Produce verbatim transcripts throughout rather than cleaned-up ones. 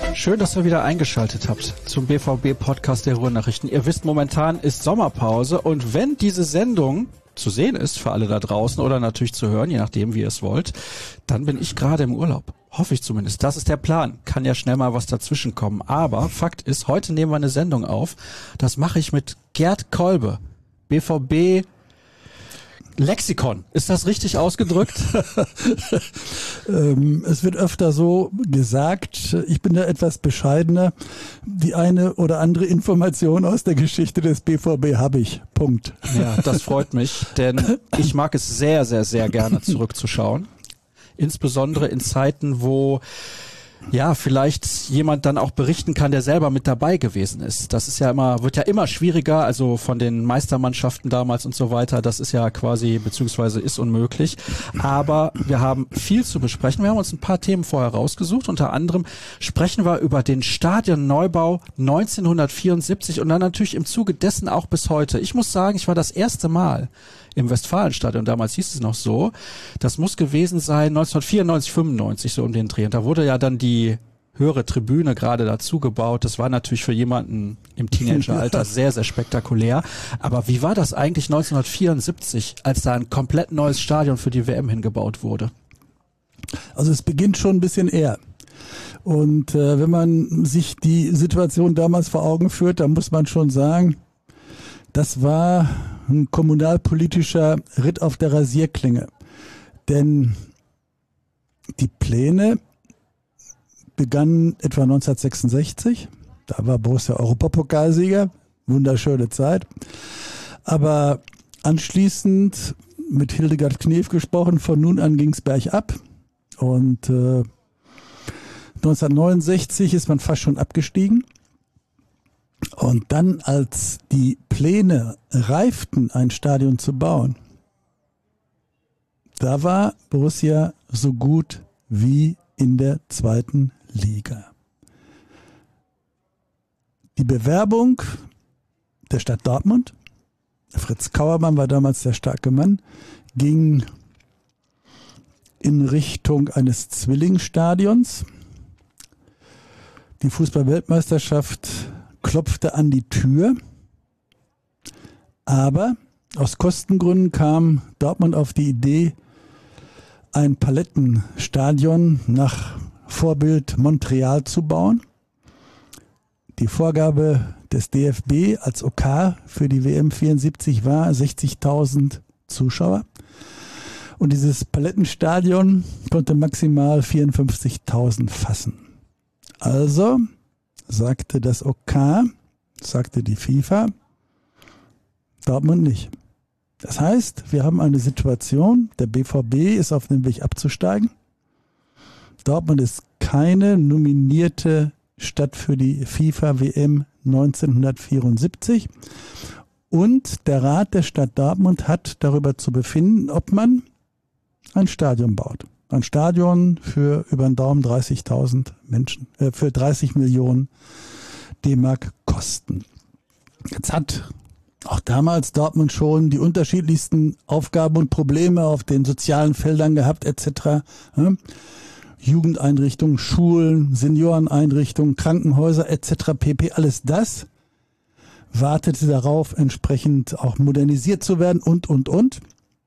Schön, dass ihr wieder eingeschaltet habt zum B V B-Podcast der Ruhrnachrichten. Ihr wisst, momentan ist Sommerpause und wenn diese Sendung zu sehen ist für alle da draußen oder natürlich zu hören, je nachdem, wie ihr es wollt, dann bin ich gerade im Urlaub. Hoffe ich zumindest. Das ist der Plan. Kann ja schnell mal was dazwischen kommen. Aber Fakt ist, heute nehmen wir eine Sendung auf. Das mache ich mit Gerd Kolbe, B V B Lexikon. Ist das richtig ausgedrückt? ähm, es wird öfter so gesagt, ich bin da etwas bescheidener. Die eine oder andere Information aus der Geschichte des B V B habe ich. Punkt. Ja, das freut mich, denn ich mag es sehr, sehr, sehr gerne zurückzuschauen. Insbesondere in Zeiten, wo ja, vielleicht jemand dann auch berichten kann, der selber mit dabei gewesen ist. Das ist ja immer, wird ja immer schwieriger, also von den Meistermannschaften damals und so weiter. Das ist ja quasi, beziehungsweise ist unmöglich. Aber wir haben viel zu besprechen. Wir haben uns ein paar Themen vorher rausgesucht. Unter anderem sprechen wir über den Stadionneubau neunzehnhundertvierundsiebzig und dann natürlich im Zuge dessen auch bis heute. Ich muss sagen, ich war das erste Mal im Westfalenstadion, damals hieß es noch so. Das muss gewesen sein neunzehnhundertvierundneunzig, fünfundneunzig, so um den Dreh. Und da wurde ja dann die höhere Tribüne gerade dazu gebaut. Das war natürlich für jemanden im Teenageralter sehr, sehr spektakulär. Aber wie war das eigentlich neunzehnhundertvierundsiebzig, als da ein komplett neues Stadion für die W M hingebaut wurde? Also es beginnt schon ein bisschen eher. Und äh, wenn man sich die Situation damals vor Augen führt, dann muss man schon sagen, das war ein kommunalpolitischer Ritt auf der Rasierklinge. Denn die Pläne begannen etwa neunzehnhundertsechsundsechzig. Da war Borussia Europapokalsieger. Wunderschöne Zeit. Aber anschließend mit Hildegard Knef gesprochen, von nun an ging es bergab. Und äh, neunzehnhundertneunundsechzig ist man fast schon abgestiegen. Und dann, als die Pläne reiften, ein Stadion zu bauen, da war Borussia so gut wie in der zweiten Liga. Die Bewerbung der Stadt Dortmund, Fritz Kauermann war damals der starke Mann, ging in Richtung eines Zwillingsstadions. Die Fußball-Weltmeisterschaft klopfte an die Tür, aber aus Kostengründen kam Dortmund auf die Idee, ein Palettenstadion nach Vorbild Montreal zu bauen. Die Vorgabe des D F B als OK für die W M vierundsiebzig war sechzigtausend Zuschauer. Und dieses Palettenstadion konnte maximal vierundfünfzigtausend fassen. Also sagte das OK, sagte die FIFA, Dortmund nicht. Das heißt, wir haben eine Situation, der B V B ist auf dem Weg abzusteigen. Dortmund ist keine nominierte Stadt für die FIFA W M neunzehnhundertvierundsiebzig. Und der Rat der Stadt Dortmund hat darüber zu befinden, ob man ein Stadion baut. Ein Stadion für über den Daumen dreißigtausend Menschen, äh, für dreißig Millionen D-Mark Kosten. Jetzt hat auch damals Dortmund schon die unterschiedlichsten Aufgaben und Probleme auf den sozialen Feldern gehabt, et cetera. Ja? Jugendeinrichtungen, Schulen, Senioreneinrichtungen, Krankenhäuser, et cetera pp. Alles das wartete darauf, entsprechend auch modernisiert zu werden und, und, und.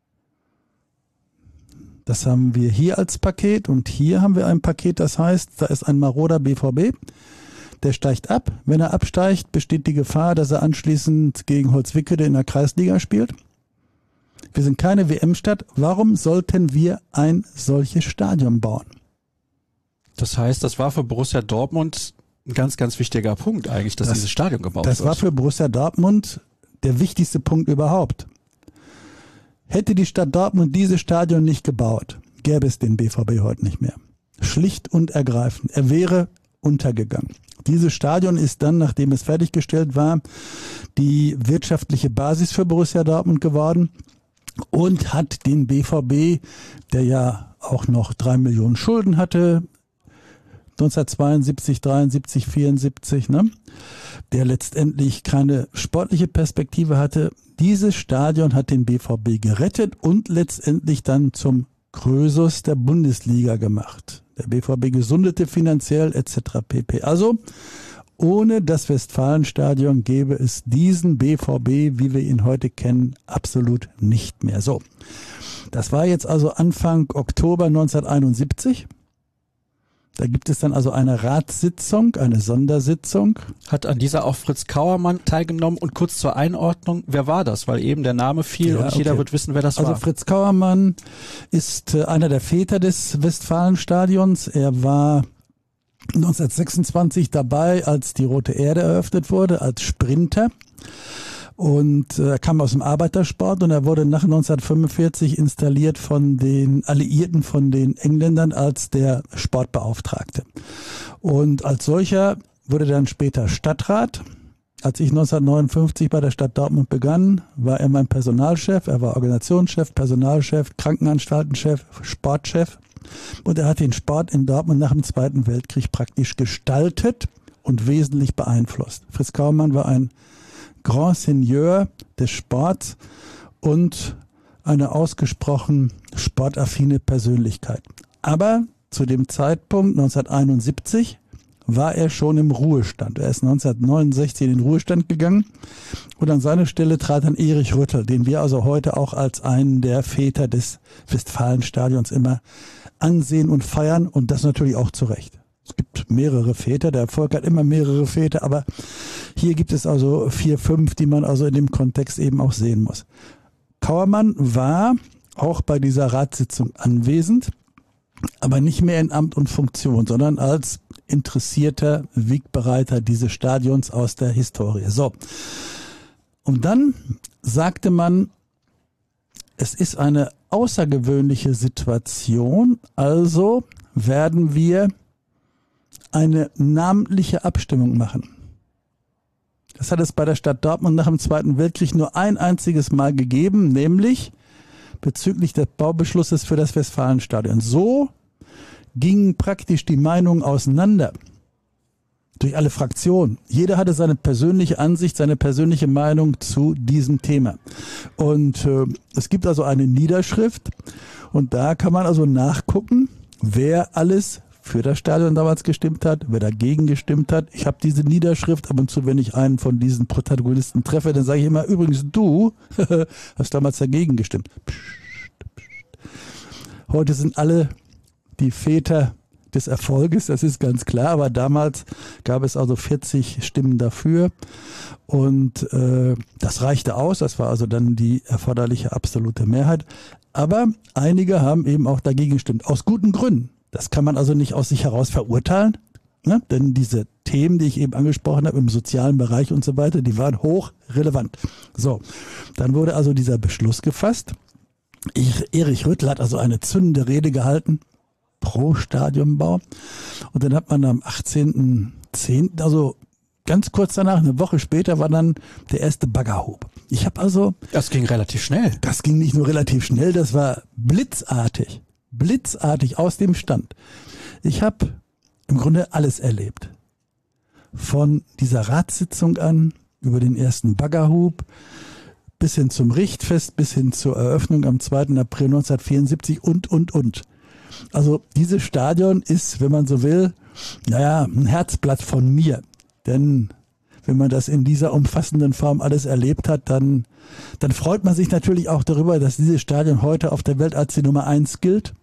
Das haben wir hier als Paket und hier haben wir ein Paket, das heißt, da ist ein maroder B V B, der steigt ab. Wenn er absteigt, besteht die Gefahr, dass er anschließend gegen Holzwickede in der Kreisliga spielt. Wir sind keine W M-Stadt. Warum sollten wir ein solches Stadion bauen? Das heißt, das war für Borussia Dortmund ein ganz, ganz wichtiger Punkt eigentlich, dass das, dieses Stadion gebaut das wird. Das war für Borussia Dortmund der wichtigste Punkt überhaupt. Hätte die Stadt Dortmund dieses Stadion nicht gebaut, gäbe es den B V B heute nicht mehr. Schlicht und ergreifend. Er wäre untergegangen. Dieses Stadion ist dann, nachdem es fertiggestellt war, die wirtschaftliche Basis für Borussia Dortmund geworden und hat den B V B, der ja auch noch drei Millionen Schulden hatte, neunzehnhundertzweiundsiebzig, dreiundsiebzig, vierundsiebzig, ne, der letztendlich keine sportliche Perspektive hatte. Dieses Stadion hat den B V B gerettet und letztendlich dann zum Krösus der Bundesliga gemacht. Der B V B gesundete finanziell et cetera pp. Also ohne das Westfalenstadion gäbe es diesen B V B, wie wir ihn heute kennen, absolut nicht mehr. So, das war jetzt also Anfang Oktober neunzehnhunderteinundsiebzig. Da gibt es dann also eine Ratssitzung, eine Sondersitzung. Hat an dieser auch Fritz Kauermann teilgenommen und kurz zur Einordnung, wer war das? Weil eben der Name fiel Ja, und jeder okay. wird wissen, wer das also war. Also Fritz Kauermann ist äh, einer der Väter des Westfalenstadions. Er war neunzehnhundertsechsundzwanzig dabei, als die Rote Erde eröffnet wurde, als Sprinter. Und er kam aus dem Arbeitersport und er wurde nach neunzehnhundertfünfundvierzig installiert von den Alliierten, von den Engländern als der Sportbeauftragte. Und als solcher wurde er dann später Stadtrat. Als ich neunzehnhundertneunundfünfzig bei der Stadt Dortmund begann, war er mein Personalchef. Er war Organisationschef, Personalchef, Krankenanstaltenchef, Sportchef. Und er hat den Sport in Dortmund nach dem Zweiten Weltkrieg praktisch gestaltet und wesentlich beeinflusst. Fritz Kauermann war ein Grand Seigneur des Sports und eine ausgesprochen sportaffine Persönlichkeit. Aber zu dem Zeitpunkt neunzehnhunderteinundsiebzig war er schon im Ruhestand. Er ist neunzehnhundertneunundsechzig in den Ruhestand gegangen und an seine Stelle trat dann Erich Rüttel, den wir also heute auch als einen der Väter des Westfalenstadions immer ansehen und feiern und das natürlich auch zu Recht. Es gibt mehrere Väter, der Erfolg hat immer mehrere Väter, aber hier gibt es also vier, fünf, die man also in dem Kontext eben auch sehen muss. Kauermann war auch bei dieser Ratssitzung anwesend, aber nicht mehr in Amt und Funktion, sondern als interessierter Wegbereiter dieses Stadions aus der Historie. So. Und dann sagte man, es ist eine außergewöhnliche Situation, also werden wir eine namentliche Abstimmung machen. Das hat es bei der Stadt Dortmund nach dem Zweiten Weltkrieg nur ein einziges Mal gegeben, nämlich bezüglich des Baubeschlusses für das Westfalenstadion. So gingen praktisch die Meinungen auseinander durch alle Fraktionen. Jeder hatte seine persönliche Ansicht, seine persönliche Meinung zu diesem Thema. Und äh, es gibt also eine Niederschrift und da kann man also nachgucken, wer alles für das Stadion damals gestimmt hat, wer dagegen gestimmt hat. Ich habe diese Niederschrift ab und zu, wenn ich einen von diesen Protagonisten treffe, dann sage ich immer, übrigens du hast damals dagegen gestimmt. Psst, psst. Heute sind alle die Väter des Erfolges, das ist ganz klar, aber damals gab es also vierzig Stimmen dafür und äh, das reichte aus, das war also dann die erforderliche absolute Mehrheit, aber einige haben eben auch dagegen gestimmt, aus guten Gründen. Das kann man also nicht aus sich heraus verurteilen, ne? Denn diese Themen, die ich eben angesprochen habe im sozialen Bereich und so weiter, die waren hochrelevant. So, dann wurde also dieser Beschluss gefasst. Ich, Erich Rüttel hat also eine zündende Rede gehalten pro Stadionbau und dann hat man am achtzehnten zehnten, also ganz kurz danach, eine Woche später, war dann der erste Baggerhub. Ich habe also... Das ging relativ schnell. Das ging nicht nur relativ schnell, das war blitzartig. Blitzartig aus dem Stand. Ich habe im Grunde alles erlebt. Von dieser Ratssitzung an, über den ersten Baggerhub, bis hin zum Richtfest, bis hin zur Eröffnung am zweiten April neunzehnhundertvierundsiebzig und, und, und. Also dieses Stadion ist, wenn man so will, naja, ein Herzblatt von mir. Denn wenn man das in dieser umfassenden Form alles erlebt hat, dann, dann freut man sich natürlich auch darüber, dass dieses Stadion heute auf der Welt als die Nummer eins gilt.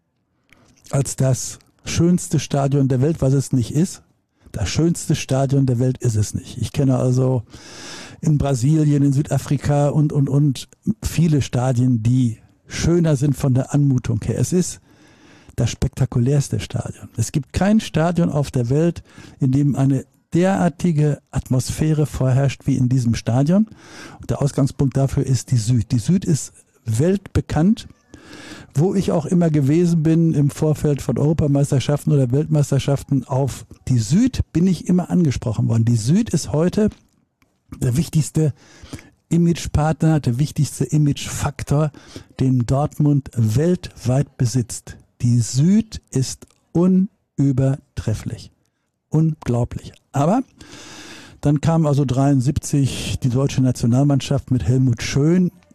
Als das schönste Stadion der Welt, was es nicht ist. Das schönste Stadion der Welt ist es nicht. Ich kenne also in Brasilien, in Südafrika und, und, und viele Stadien, die schöner sind von der Anmutung her. Es ist das spektakulärste Stadion. Es gibt kein Stadion auf der Welt, in dem eine derartige Atmosphäre vorherrscht wie in diesem Stadion. Und der Ausgangspunkt dafür ist die Süd. Die Süd ist weltbekannt. Wo ich auch immer gewesen bin im Vorfeld von Europameisterschaften oder Weltmeisterschaften, auf die Süd bin ich immer angesprochen worden. Die Süd ist heute der wichtigste Imagepartner, der wichtigste Imagefaktor, den Dortmund weltweit besitzt. Die Süd ist unübertrefflich. Unglaublich. Aber dann kam also dreiundsiebzig die deutsche Nationalmannschaft mit Helmut Schön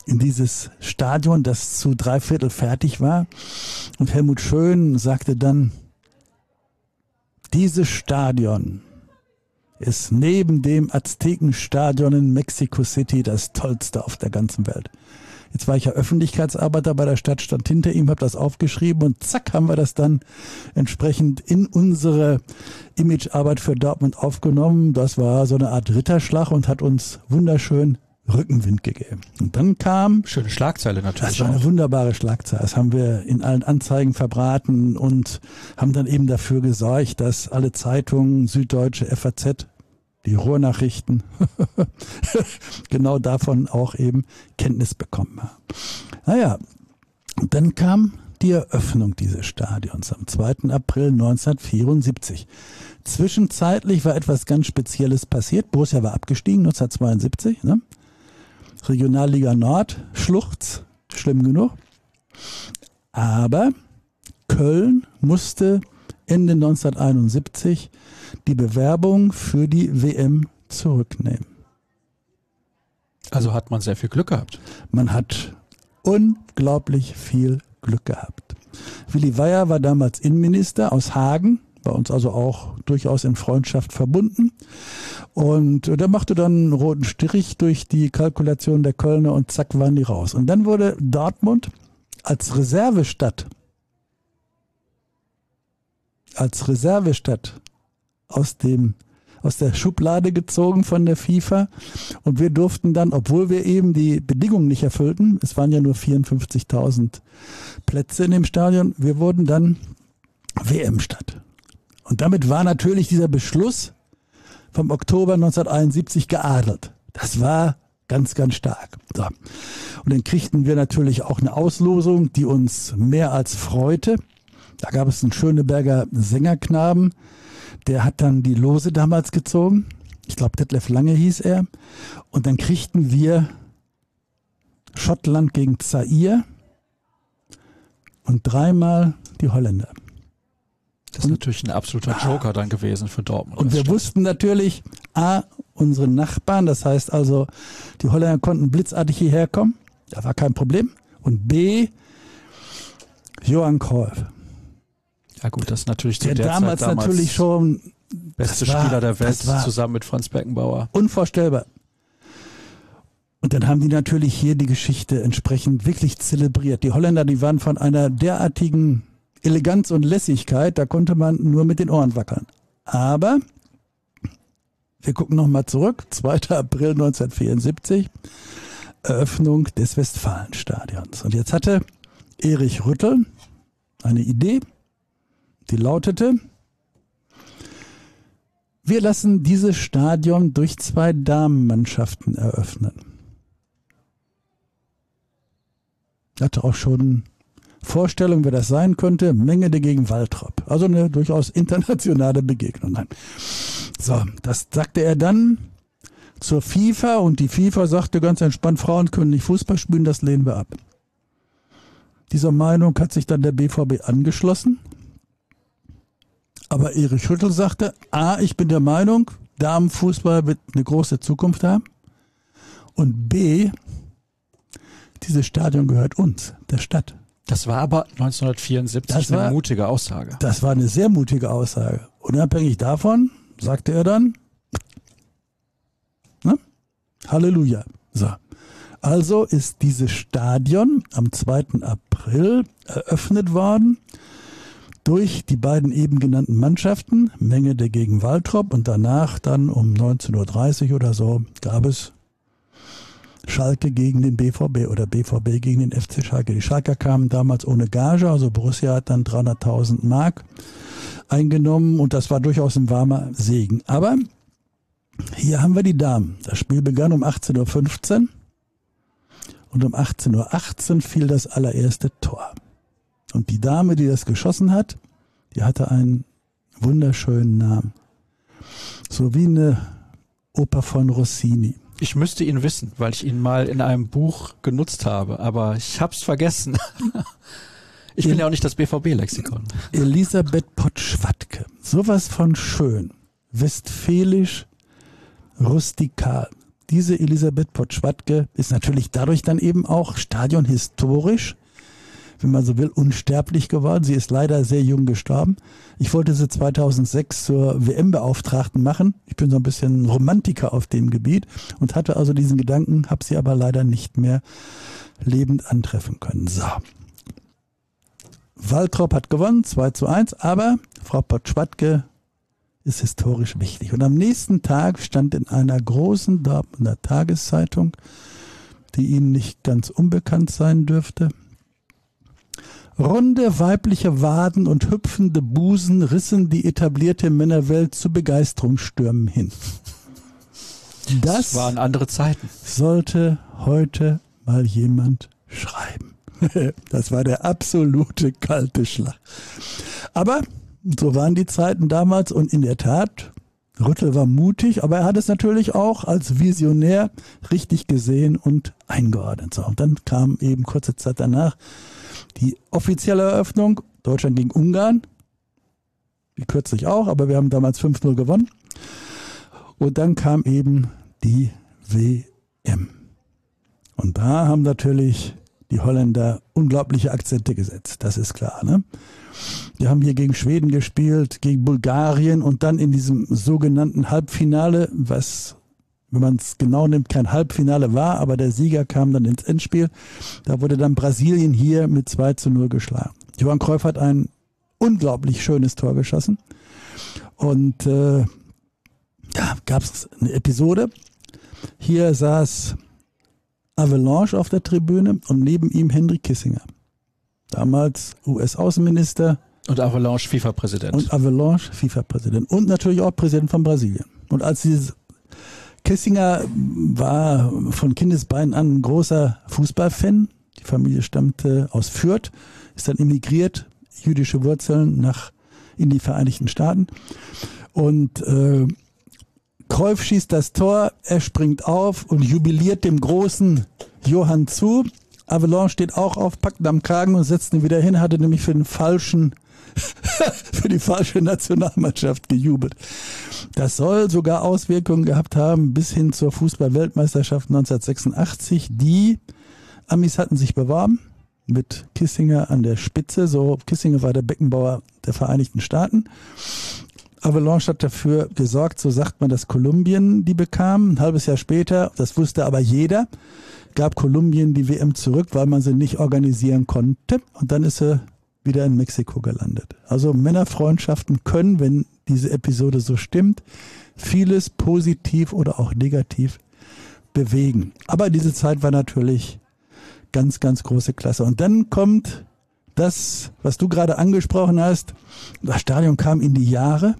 in dieses Stadion, das zu drei Viertel fertig war. Und Helmut Schön sagte dann, dieses Stadion ist neben dem Aztekenstadion in Mexico City das tollste auf der ganzen Welt. Jetzt war ich ja Öffentlichkeitsarbeiter bei der Stadt, stand hinter ihm, habe das aufgeschrieben und zack, haben wir das dann entsprechend in unsere Imagearbeit für Dortmund aufgenommen. Das war so eine Art Ritterschlag und hat uns wunderschön Rückenwind gegeben. Und dann kam... Schöne Schlagzeile natürlich. Das war eine auch. wunderbare Schlagzeile. Das haben wir in allen Anzeigen verbraten und haben dann eben dafür gesorgt, dass alle Zeitungen, Süddeutsche, F A Z, die Ruhrnachrichten, genau davon auch eben Kenntnis bekommen haben. Naja, und dann kam die Eröffnung dieses Stadions am zweiten April neunzehnhundertvierundsiebzig. Zwischenzeitlich war etwas ganz Spezielles passiert. Borussia war abgestiegen neunzehnhundertzweiundsiebzig. Ne? Regionalliga Nord, Schluchz, schlimm genug. Aber Köln musste Ende neunzehnhunderteinundsiebzig die Bewerbung für die W M zurücknehmen. Also hat man sehr viel Glück gehabt. Man hat unglaublich viel Glück gehabt. Willi Weyer war damals Innenminister aus Hagen, bei uns also auch durchaus in Freundschaft verbunden. Und der machte dann einen roten Strich durch die Kalkulation der Kölner und zack waren die raus. Und dann wurde Dortmund als Reservestadt, als Reservestadt aus dem aus der Schublade gezogen von der FIFA und wir durften dann, obwohl wir eben die Bedingungen nicht erfüllten, es waren ja nur vierundfünfzigtausend Plätze in dem Stadion, wir wurden dann W M-Stadt. Und damit war natürlich dieser Beschluss vom Oktober neunzehnhunderteinundsiebzig geadelt. Das war ganz, ganz stark. So. Und dann kriegten wir natürlich auch eine Auslosung, die uns mehr als freute. Da gab es einen Schöneberger Sängerknaben, der hat dann die Lose damals gezogen. Ich glaube, Detlef Lange hieß er. Und dann kriegten wir Schottland gegen Zaire und dreimal die Holländer. Das ist und, natürlich ein absoluter Joker dann gewesen für Dortmund. Und wir Stadt. wussten natürlich, A, unsere Nachbarn, das heißt also, die Holländer konnten blitzartig hierher kommen. Da war kein Problem. Und B, Johan Cruyff. Ja gut, das ist natürlich zu der, der damals, Zeit damals natürlich schon beste war, Spieler der Welt war zusammen mit Franz Beckenbauer. Unvorstellbar. Und dann haben die natürlich hier die Geschichte entsprechend wirklich zelebriert. Die Holländer, die waren von einer derartigen Eleganz und Lässigkeit, da konnte man nur mit den Ohren wackeln. Aber wir gucken nochmal zurück, zweiter April neunzehnhundertvierundsiebzig, Eröffnung des Westfalenstadions. Und jetzt hatte Erich Rüttel eine Idee, die lautete, wir lassen dieses Stadion durch zwei Damenmannschaften eröffnen. Ich hatte auch schon Vorstellung, wer das sein könnte. Mengede gegen Waltrop. Also eine durchaus internationale Begegnung. So, das sagte er dann zur FIFA und die FIFA sagte ganz entspannt, Frauen können nicht Fußball spielen, das lehnen wir ab. Dieser Meinung hat sich dann der B V B angeschlossen. Aber Erich Rüttel sagte, A, ich bin der Meinung, Damenfußball wird eine große Zukunft haben. Und B, dieses Stadion gehört uns, der Stadt. Das war aber neunzehnhundertvierundsiebzig das war, eine mutige Aussage. Das war eine sehr mutige Aussage. Unabhängig davon sagte er dann, ne? Halleluja. So. Also ist dieses Stadion am zweiten April eröffnet worden durch die beiden eben genannten Mannschaften, Mengede gegen Waltrop und danach dann um neunzehn Uhr dreißig oder so gab es Schalke gegen den B V B oder B V B gegen den F C Schalke. Die Schalker kamen damals ohne Gage, also Borussia hat dann dreihunderttausend Mark eingenommen und das war durchaus ein warmer Segen. Aber hier haben wir die Damen. Das Spiel begann um achtzehn Uhr fünfzehn und um achtzehn Uhr achtzehn fiel das allererste Tor. Und die Dame, die das geschossen hat, die hatte einen wunderschönen Namen. So wie eine Oper von Rossini. Ich müsste ihn wissen, weil ich ihn mal in einem Buch genutzt habe, aber ich hab's vergessen. Ich bin El- ja auch nicht das B V B-Lexikon. Elisabeth Potschwatke. Sowas von schön. Westfälisch, rustikal. diese Elisabeth Potschwadke ist natürlich dadurch dann eben auch stadionhistorisch, wenn man so will, unsterblich geworden. Sie ist leider sehr jung gestorben. Ich wollte sie zweitausendsechs zur W M-Beauftragten machen. Ich bin so ein bisschen Romantiker auf dem Gebiet und hatte also diesen Gedanken, habe sie aber leider nicht mehr lebend antreffen können. So. Waltrop hat gewonnen, zwei zu eins, aber Frau Potschwadke ist historisch wichtig. Und am nächsten Tag stand in einer großen Dortmunder Tageszeitung, die Ihnen nicht ganz unbekannt sein dürfte: Runde weibliche Waden und hüpfende Busen rissen die etablierte Männerwelt zu Begeisterungsstürmen hin. Das, das waren andere Zeiten. Sollte heute mal jemand schreiben. Das war der absolute kalte Schlag. Aber so waren die Zeiten damals und in der Tat, Rüttel war mutig, aber er hat es natürlich auch als Visionär richtig gesehen und eingeordnet. So, und dann kam eben kurze Zeit danach die offizielle Eröffnung, Deutschland gegen Ungarn, wie kürzlich auch, aber wir haben damals fünf null gewonnen. Und dann kam eben die W M. Und da haben natürlich die Holländer unglaubliche Akzente gesetzt, das ist klar, ne? Wir haben hier gegen Schweden gespielt, gegen Bulgarien und dann in diesem sogenannten Halbfinale, was, wenn man es genau nimmt, kein Halbfinale war, aber der Sieger kam dann ins Endspiel. Da wurde dann Brasilien hier mit zwei zu null geschlagen. Johann Cruyff hat ein unglaublich schönes Tor geschossen. Und äh, da gab es eine Episode. Hier saß Avalanche auf der Tribüne und neben ihm Henry Kissinger. Damals U S-Außenminister. Und Avalanche FIFA-Präsident. Und Avalanche FIFA-Präsident. Und natürlich auch Präsident von Brasilien. Und als dieses Kissinger war von Kindesbeinen an ein großer Fußballfan. Die Familie stammte aus Fürth, ist dann emigriert, jüdische Wurzeln nach in die Vereinigten Staaten. Und äh, Cruyff schießt das Tor, er springt auf und jubiliert dem großen Johann zu. Avalanche steht auch auf, packt ihn am Kragen und setzt ihn wieder hin, hatte nämlich für den falschen für die falsche Nationalmannschaft gejubelt. Das soll sogar Auswirkungen gehabt haben bis hin zur Fußball-Weltmeisterschaft neunzehnhundertsechsundachtzig. Die Amis hatten sich beworben mit Kissinger an der Spitze. So, Kissinger war der Beckenbauer der Vereinigten Staaten. Avalanche hat dafür gesorgt, so sagt man, dass Kolumbien die bekam. Ein halbes Jahr später, das wusste aber jeder, gab Kolumbien die W M zurück, weil man sie nicht organisieren konnte. Und dann ist sie wieder in Mexiko gelandet. Also Männerfreundschaften können, wenn diese Episode so stimmt, vieles positiv oder auch negativ bewegen. Aber diese Zeit war natürlich ganz, ganz große Klasse. Und dann kommt das, was du gerade angesprochen hast. Das Stadion kam in die Jahre.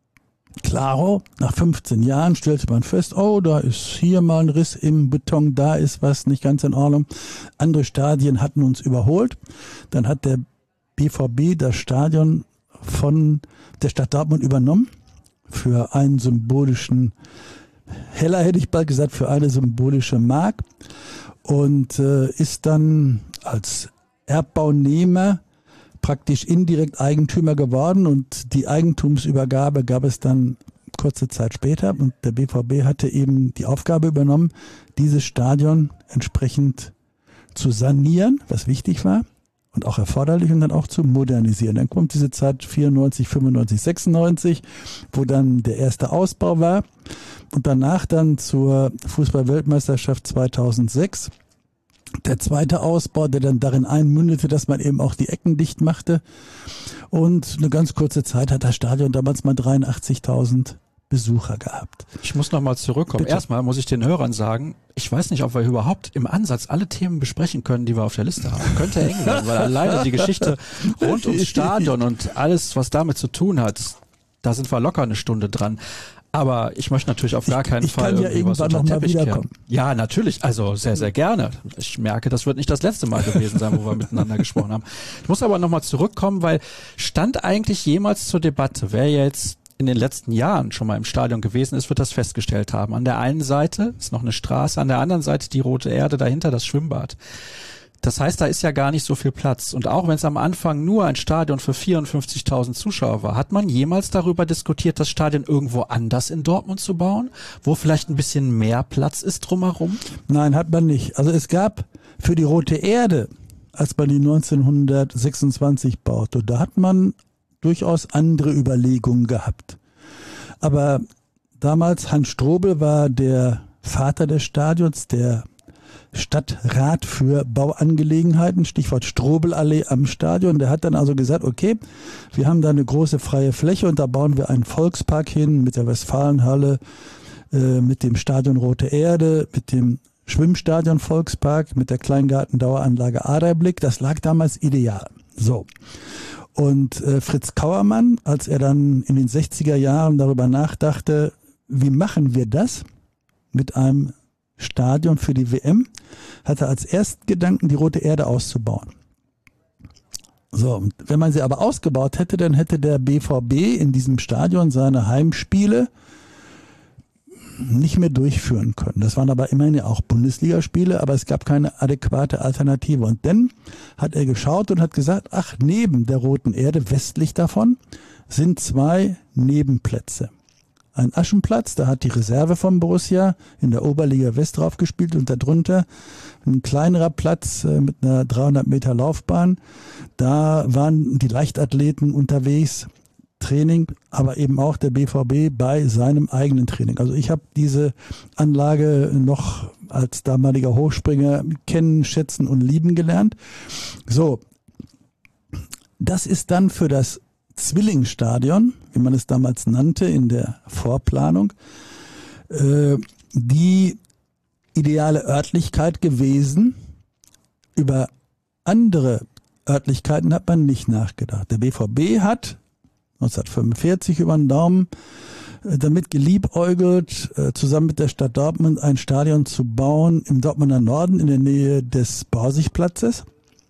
Klaro, nach fünfzehn Jahren stellte man fest, oh, da ist hier mal ein Riss im Beton, da ist was nicht ganz in Ordnung. Andere Stadien hatten uns überholt. Dann hat der B V B das Stadion von der Stadt Dortmund übernommen für einen symbolischen Heller, hätte ich bald gesagt, für eine symbolische Mark und äh, ist dann als Erbbaunehmer praktisch indirekt Eigentümer geworden und die Eigentumsübergabe gab es dann kurze Zeit später und der B V B hatte eben die Aufgabe übernommen, dieses Stadion entsprechend zu sanieren, was wichtig war und auch erforderlich und dann auch zu modernisieren. Dann kommt diese Zeit vierundneunzig, fünfundneunzig, sechsundneunzig, wo dann der erste Ausbau war und danach dann zur Fußball-Weltmeisterschaft zweitausendsechs. Der zweite Ausbau, der dann darin einmündete, dass man eben auch die Ecken dicht machte. Und eine ganz kurze Zeit hat das Stadion damals mal dreiundachtzigtausend Besucher gehabt. Ich muss nochmal zurückkommen. Bitte. Erstmal muss ich den Hörern sagen, ich weiß nicht, ob wir überhaupt im Ansatz alle Themen besprechen können, die wir auf der Liste haben. Könnte eng werden, weil alleine die Geschichte rund ums Stadion und alles, was damit zu tun hat, da sind wir locker eine Stunde dran. Aber ich möchte natürlich auf gar keinen ich, ich Fall kann ja irgendwie was unter den Teppich kehren. Ja, natürlich. Also sehr, sehr gerne. Ich merke, das wird nicht das letzte Mal gewesen sein, wo wir miteinander gesprochen haben. Ich muss aber nochmal zurückkommen, weil stand eigentlich jemals zur Debatte, wer jetzt in den letzten Jahren schon mal im Stadion gewesen ist, wird das festgestellt haben. An der einen Seite ist noch eine Straße, an der anderen Seite die Rote Erde, dahinter das Schwimmbad. Das heißt, da ist ja gar nicht so viel Platz. Und auch wenn es am Anfang nur ein Stadion für vierundfünfzigtausend Zuschauer war, hat man jemals darüber diskutiert, das Stadion irgendwo anders in Dortmund zu bauen, wo vielleicht ein bisschen mehr Platz ist drumherum? Nein, hat man nicht. Also es gab für die Rote Erde, als man die neunzehnhundertsechsundzwanzig baute, da hat man durchaus andere Überlegungen gehabt. Aber damals, Hans Strobel war der Vater des Stadions, der Stadtrat für Bauangelegenheiten, Stichwort Strobelallee am Stadion. Der hat dann also gesagt, okay, wir haben da eine große freie Fläche und da bauen wir einen Volkspark hin mit der Westfalenhalle, äh, mit dem Stadion Rote Erde, mit dem Schwimmstadion Volkspark, mit der Kleingartendaueranlage Aderblick. Das lag damals ideal. So. Und äh, Fritz Kauermann, als er dann in den sechziger Jahren darüber nachdachte, wie machen wir das mit einem Stadion für die W M, hatte als ersten Gedanken, die Rote Erde auszubauen. So, und wenn man sie aber ausgebaut hätte, dann hätte der B V B in diesem Stadion seine Heimspiele nicht mehr durchführen können. Das waren aber immerhin ja auch Bundesligaspiele, aber es gab keine adäquate Alternative. Und dann hat er geschaut und hat gesagt, ach, neben der Roten Erde, westlich davon, sind zwei Nebenplätze. Ein Aschenplatz, da hat die Reserve von Borussia in der Oberliga West drauf gespielt und darunter ein kleinerer Platz mit einer dreihundert Meter Laufbahn. Da waren die Leichtathleten unterwegs, Training, aber eben auch der B V B bei seinem eigenen Training. Also ich habe diese Anlage noch als damaliger Hochspringer kennen, schätzen und lieben gelernt. So, das ist dann für das Zwillingsstadion, wie man es damals nannte in der Vorplanung, äh, die ideale Örtlichkeit gewesen. Über andere Örtlichkeiten hat man nicht nachgedacht. Der B V B hat neunzehnhundertfünfundvierzig über den Daumen äh, damit geliebäugelt, äh, zusammen mit der Stadt Dortmund ein Stadion zu bauen im Dortmunder Norden in der Nähe des Borsigplatzes.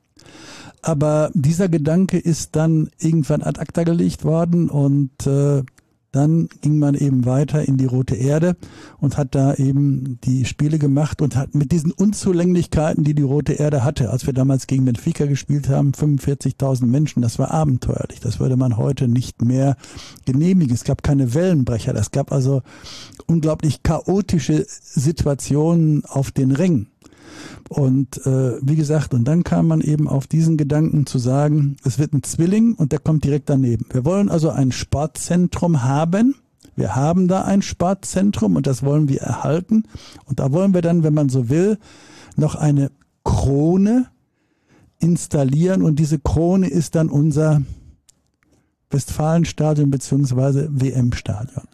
Aber dieser Gedanke ist dann irgendwann ad acta gelegt worden und äh, dann ging man eben weiter in die Rote Erde und hat da eben die Spiele gemacht und hat mit diesen Unzulänglichkeiten, die die Rote Erde hatte, als wir damals gegen Benfica gespielt haben, fünfundvierzigtausend Menschen, das war abenteuerlich. Das würde man heute nicht mehr genehmigen. Es gab keine Wellenbrecher. Es gab also unglaublich chaotische Situationen auf den Rängen. Und äh, wie gesagt, und dann kam man eben auf diesen Gedanken zu sagen, es wird ein Zwilling und der kommt direkt daneben. Wir wollen also ein Sportzentrum haben. Wir haben da ein Sportzentrum und das wollen wir erhalten. Und da wollen wir dann, wenn man so will, noch eine Krone installieren. Und diese Krone ist dann unser Westfalenstadion bzw. W M-Stadion.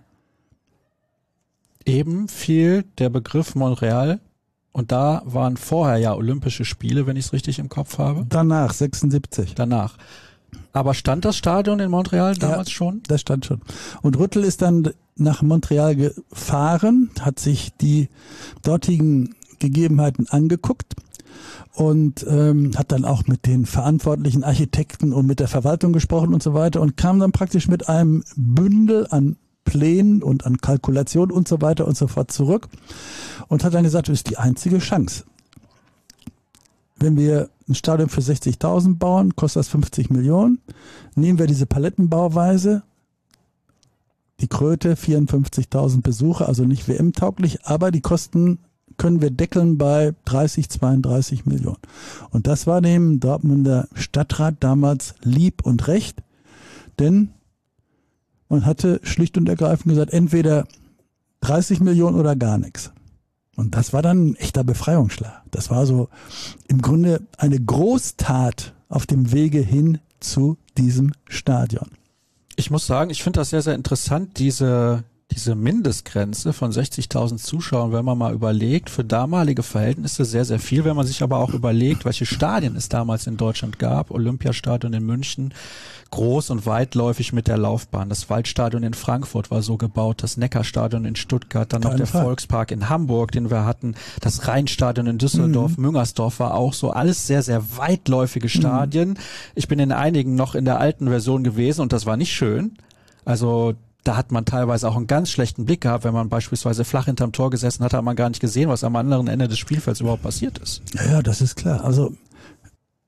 Eben fiel der Begriff Montreal. Und da waren vorher ja Olympische Spiele, wenn ich es richtig im Kopf habe. Danach, sechsundsiebzig. Danach. Aber stand das Stadion in Montreal damals ja, schon? Das stand schon. Und Rüttel ist dann nach Montreal gefahren, hat sich die dortigen Gegebenheiten angeguckt und ähm, hat dann auch mit den verantwortlichen Architekten und mit der Verwaltung gesprochen und so weiter und kam dann praktisch mit einem Bündel an Plänen und an Kalkulationen und so weiter und so fort zurück und hat dann gesagt, das ist die einzige Chance. Wenn wir ein Stadion für sechzigtausend bauen, kostet das fünfzig Millionen. Nehmen wir diese Palettenbauweise, die Kröte, vierundfünfzigtausend Besucher, also nicht W M-tauglich, aber die Kosten können wir deckeln bei dreißig, zweiunddreißig Millionen. Und das war dem Dortmunder Stadtrat damals lieb und recht, denn man hatte schlicht und ergreifend gesagt, entweder dreißig Millionen oder gar nichts. Und das war dann ein echter Befreiungsschlag. Das war so im Grunde eine Großtat auf dem Wege hin zu diesem Stadion. Ich muss sagen, ich finde das sehr, sehr interessant, diese, diese Mindestgrenze von sechzigtausend Zuschauern, wenn man mal überlegt, für damalige Verhältnisse sehr, sehr viel. Wenn man sich aber auch überlegt, welche Stadien es damals in Deutschland gab, Olympiastadion in München, groß und weitläufig mit der Laufbahn. Das Waldstadion in Frankfurt war so gebaut, das Neckarstadion in Stuttgart, dann noch der Fall. Volkspark in Hamburg, den wir hatten, das Rheinstadion in Düsseldorf, mhm. Müngersdorf war auch so, alles sehr, sehr weitläufige Stadien. Mhm. Ich bin in einigen noch in der alten Version gewesen und das war nicht schön. Also da hat man teilweise auch einen ganz schlechten Blick gehabt, wenn man beispielsweise flach hinterm Tor gesessen hat, hat man gar nicht gesehen, was am anderen Ende des Spielfelds überhaupt passiert ist. Ja, ja, das ist klar. Also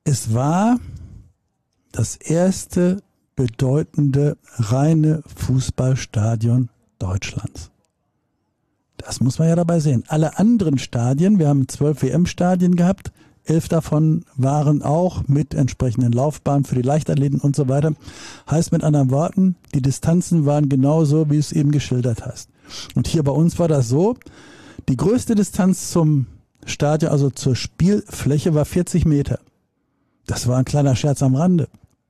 Es war das erste bedeutende reine Fußballstadion Deutschlands. Das muss man ja dabei sehen. Alle anderen Stadien, wir haben zwölf W M-Stadien gehabt, elf davon waren auch mit entsprechenden Laufbahnen für die Leichtathleten und so weiter. Heißt mit anderen Worten, die Distanzen waren genauso, wie du es eben geschildert hast. Und hier bei uns war das so, die größte Distanz zum Stadion, also zur Spielfläche, war vierzig Meter. Das war ein kleiner Scherz am Rande.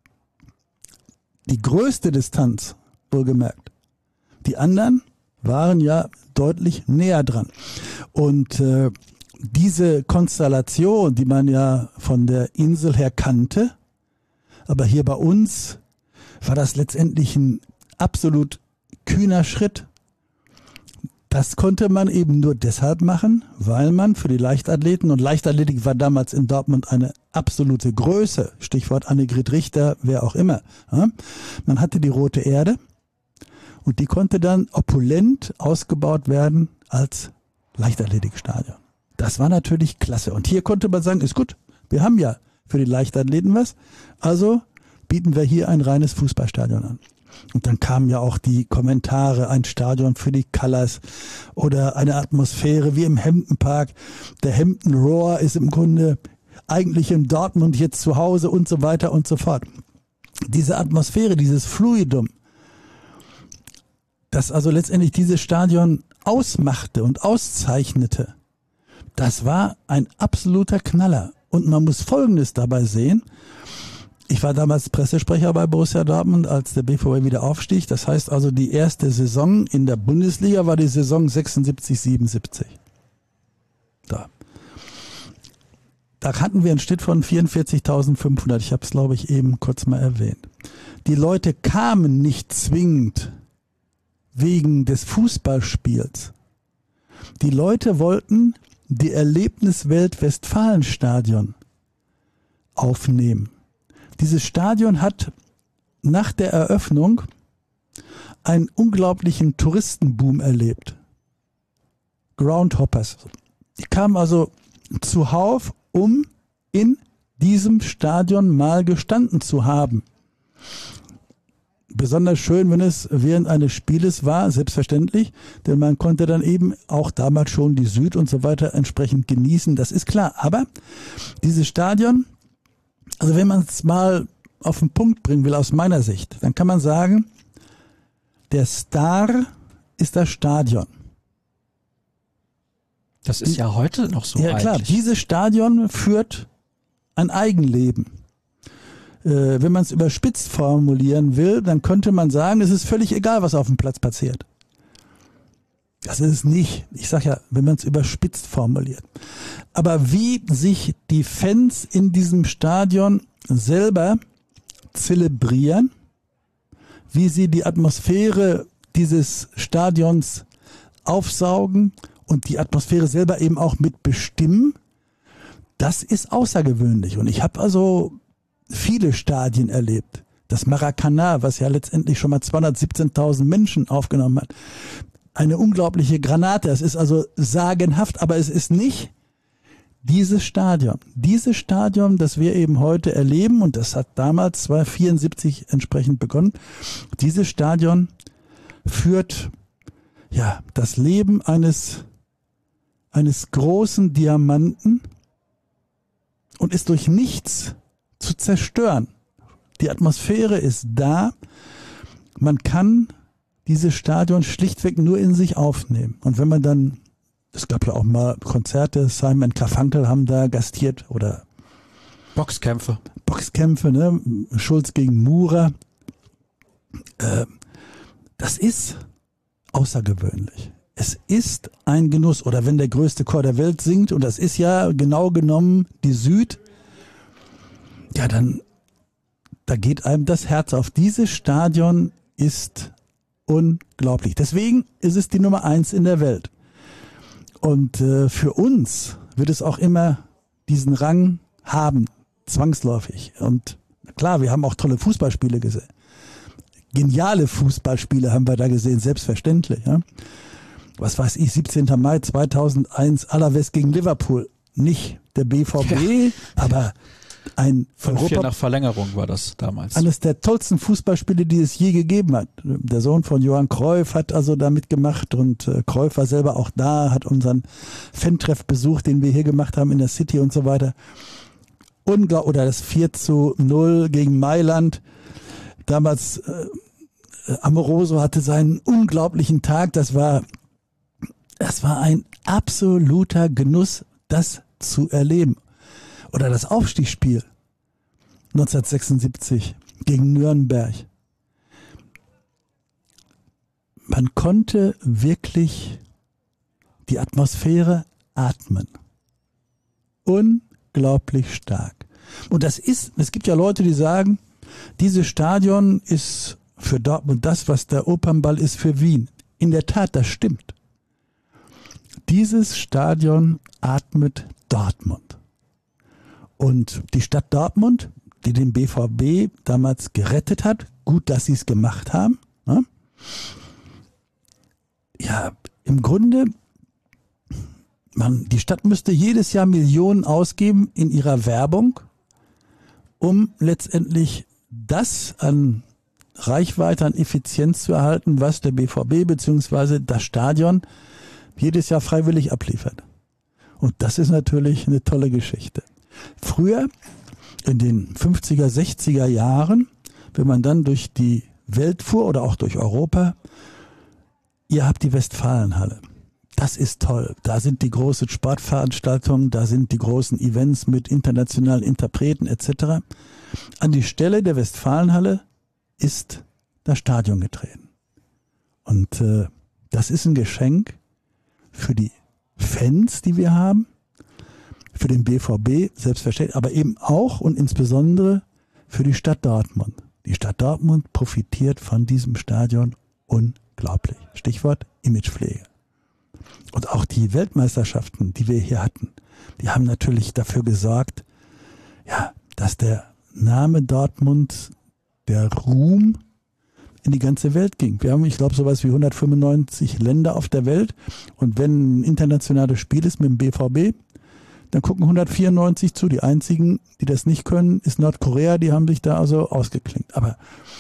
Die größte Distanz, wohlgemerkt. Die anderen waren ja deutlich näher dran. Und äh, diese Konstellation, die man ja von der Insel her kannte, aber hier bei uns war das letztendlich ein absolut kühner Schritt. Das konnte man eben nur deshalb machen, weil man für die Leichtathleten, und Leichtathletik war damals in Dortmund eine absolute Größe, Stichwort Annegret Richter, wer auch immer. Ja? Man hatte die Rote Erde und die konnte dann opulent ausgebaut werden als Leichtathletikstadion. Das war natürlich klasse. Und hier konnte man sagen, ist gut, wir haben ja für die Leichtathleten was, also bieten wir hier ein reines Fußballstadion an. Und dann kamen ja auch die Kommentare, ein Stadion für die Colors oder eine Atmosphäre wie im Hampton Park. Der Hampton Roar ist im Grunde eigentlich in Dortmund jetzt zu Hause und so weiter und so fort. Diese Atmosphäre, dieses Fluidum, das also letztendlich dieses Stadion ausmachte und auszeichnete, das war ein absoluter Knaller. Und man muss Folgendes dabei sehen. Ich war damals Pressesprecher bei Borussia Dortmund, als der B V B wieder aufstieg. Das heißt also, die erste Saison in der Bundesliga war die Saison sechsundsiebzig, siebenundsiebzig. Da. Da hatten wir einen Schnitt von vierundvierzigtausendfünfhundert. Ich habe es, glaube ich, eben kurz mal erwähnt. Die Leute kamen nicht zwingend wegen des Fußballspiels. Die Leute wollten die Erlebniswelt Westfalenstadion aufnehmen. Dieses Stadion hat nach der Eröffnung einen unglaublichen Touristenboom erlebt. Groundhoppers. Die kamen also zuhauf, um in diesem Stadion mal gestanden zu haben. Besonders schön, wenn es während eines Spieles war, selbstverständlich, denn man konnte dann eben auch damals schon die Süd und so weiter entsprechend genießen, das ist klar. Aber dieses Stadion, also wenn man es mal auf den Punkt bringen will aus meiner Sicht, dann kann man sagen, der Star ist das Stadion. Das ist ja heute noch so Ja klar, eigentlich. dieses Stadion führt ein Eigenleben. Äh, wenn man es überspitzt formulieren will, dann könnte man sagen, es ist völlig egal, was auf dem Platz passiert. Das ist es nicht. Ich sage ja, wenn man es überspitzt formuliert. Aber wie sich die Fans in diesem Stadion selber zelebrieren, wie sie die Atmosphäre dieses Stadions aufsaugen und die Atmosphäre selber eben auch mitbestimmen, das ist außergewöhnlich. Und ich habe also viele Stadien erlebt. Das Maracanã, was ja letztendlich schon mal zweihundertsiebzehntausend Menschen aufgenommen hat. Eine unglaubliche Granate. Es ist also sagenhaft, aber es ist nicht dieses Stadion. Dieses Stadion, das wir eben heute erleben, und das hat damals neunzehnhundertvierundsiebzig entsprechend begonnen, dieses Stadion führt ja das Leben eines, eines großen Diamanten und ist durch nichts zu zerstören. Die Atmosphäre ist da. Man kann dieses Stadion schlichtweg nur in sich aufnehmen. Und wenn man dann, es gab ja auch mal Konzerte, Simon Garfunkel haben da gastiert oder Boxkämpfe. Boxkämpfe, ne? Schulz gegen Murer. Äh, das ist außergewöhnlich. Es ist ein Genuss. Oder wenn der größte Chor der Welt singt, und das ist ja genau genommen die Süd, ja, dann da geht einem das Herz auf. Dieses Stadion ist unglaublich. Deswegen ist es die Nummer eins in der Welt. Und äh, für uns wird es auch immer diesen Rang haben, zwangsläufig. Und klar, wir haben auch tolle Fußballspiele gesehen. Geniale Fußballspiele haben wir da gesehen, selbstverständlich. Ja? Was weiß ich, siebzehnten Mai zweitausendeins, Alaves gegen Liverpool. Nicht der B V B, ja. aber ein fünf vier Europa nach Verlängerung war das damals. Eines der tollsten Fußballspiele, die es je gegeben hat. Der Sohn von Johann Cruyff hat also da mitgemacht und äh, Cruyff war selber auch da, hat unseren Fan-Treff besucht, den wir hier gemacht haben in der City und so weiter. Unglaublich, oder das vier zu null gegen Mailand. Damals äh, Amoroso hatte seinen unglaublichen Tag. Das war, das war ein absoluter Genuss, das zu erleben. Oder das Aufstiegsspiel neunzehnhundertsechsundsiebzig gegen Nürnberg. Man konnte wirklich die Atmosphäre atmen. Unglaublich stark. Und das ist, es gibt ja Leute, die sagen, dieses Stadion ist für Dortmund das, was der Opernball ist für Wien. In der Tat, das stimmt. Dieses Stadion atmet Dortmund. Und die Stadt Dortmund, die den B V B damals gerettet hat, gut, dass sie es gemacht haben. Ne? Ja, im Grunde, man, die Stadt müsste jedes Jahr Millionen ausgeben in ihrer Werbung, um letztendlich das an Reichweite, an Effizienz zu erhalten, was der B V B bzw. das Stadion jedes Jahr freiwillig abliefert. Und das ist natürlich eine tolle Geschichte. Früher, in den fünfziger, sechziger Jahren, wenn man dann durch die Welt fuhr oder auch durch Europa, ihr habt die Westfalenhalle. Das ist toll. Da sind die großen Sportveranstaltungen, da sind die großen Events mit internationalen Interpreten et cetera. An die Stelle der Westfalenhalle ist das Stadion getreten. Und äh, das ist ein Geschenk für die Fans, die wir haben, für den B V B selbstverständlich, aber eben auch und insbesondere für die Stadt Dortmund. Die Stadt Dortmund profitiert von diesem Stadion unglaublich. Stichwort Imagepflege. Und auch die Weltmeisterschaften, die wir hier hatten, die haben natürlich dafür gesorgt, ja, dass der Name Dortmund, der Ruhm in die ganze Welt ging. Wir haben, ich glaube, sowas wie hundertfünfundneunzig Länder auf der Welt. Und wenn ein internationales Spiel ist mit dem B V B, dann gucken hundertvierundneunzig zu. Die einzigen, die das nicht können, ist Nordkorea. Die haben sich da also ausgeklinkt. Aber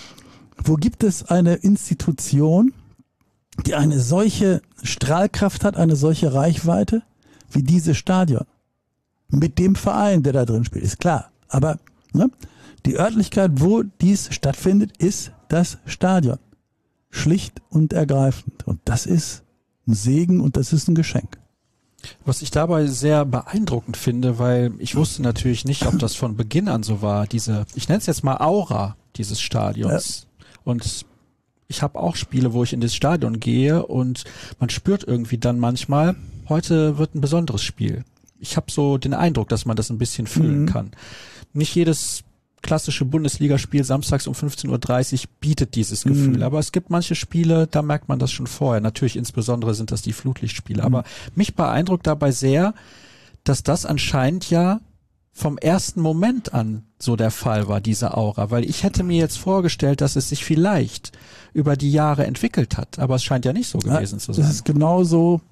wo gibt es eine Institution, die eine solche Strahlkraft hat, eine solche Reichweite wie dieses Stadion? Mit dem Verein, der da drin spielt, ist klar. Aber ne, die Örtlichkeit, wo dies stattfindet, ist das Stadion. Schlicht und ergreifend. Und das ist ein Segen und das ist ein Geschenk. Was ich dabei sehr beeindruckend finde, weil ich wusste natürlich nicht, ob das von Beginn an so war, diese, ich nenne es jetzt mal Aura dieses Stadions. Ja. Und ich habe auch Spiele, wo ich in das Stadion gehe und man spürt irgendwie dann manchmal, heute wird ein besonderes Spiel. Ich habe so den Eindruck, dass man das ein bisschen fühlen mhm. kann. Nicht jedes klassische Bundesligaspiel samstags um fünfzehn Uhr dreißig bietet dieses Gefühl. Mhm. Aber es gibt manche Spiele, da merkt man das schon vorher. Natürlich insbesondere sind das die Flutlichtspiele. Mhm. Aber mich beeindruckt dabei sehr, dass das anscheinend ja vom ersten Moment an so der Fall war, diese Aura. Weil ich hätte mir jetzt vorgestellt, dass es sich vielleicht über die Jahre entwickelt hat. Aber es scheint ja nicht so gewesen ja, zu sein. Das ist genauso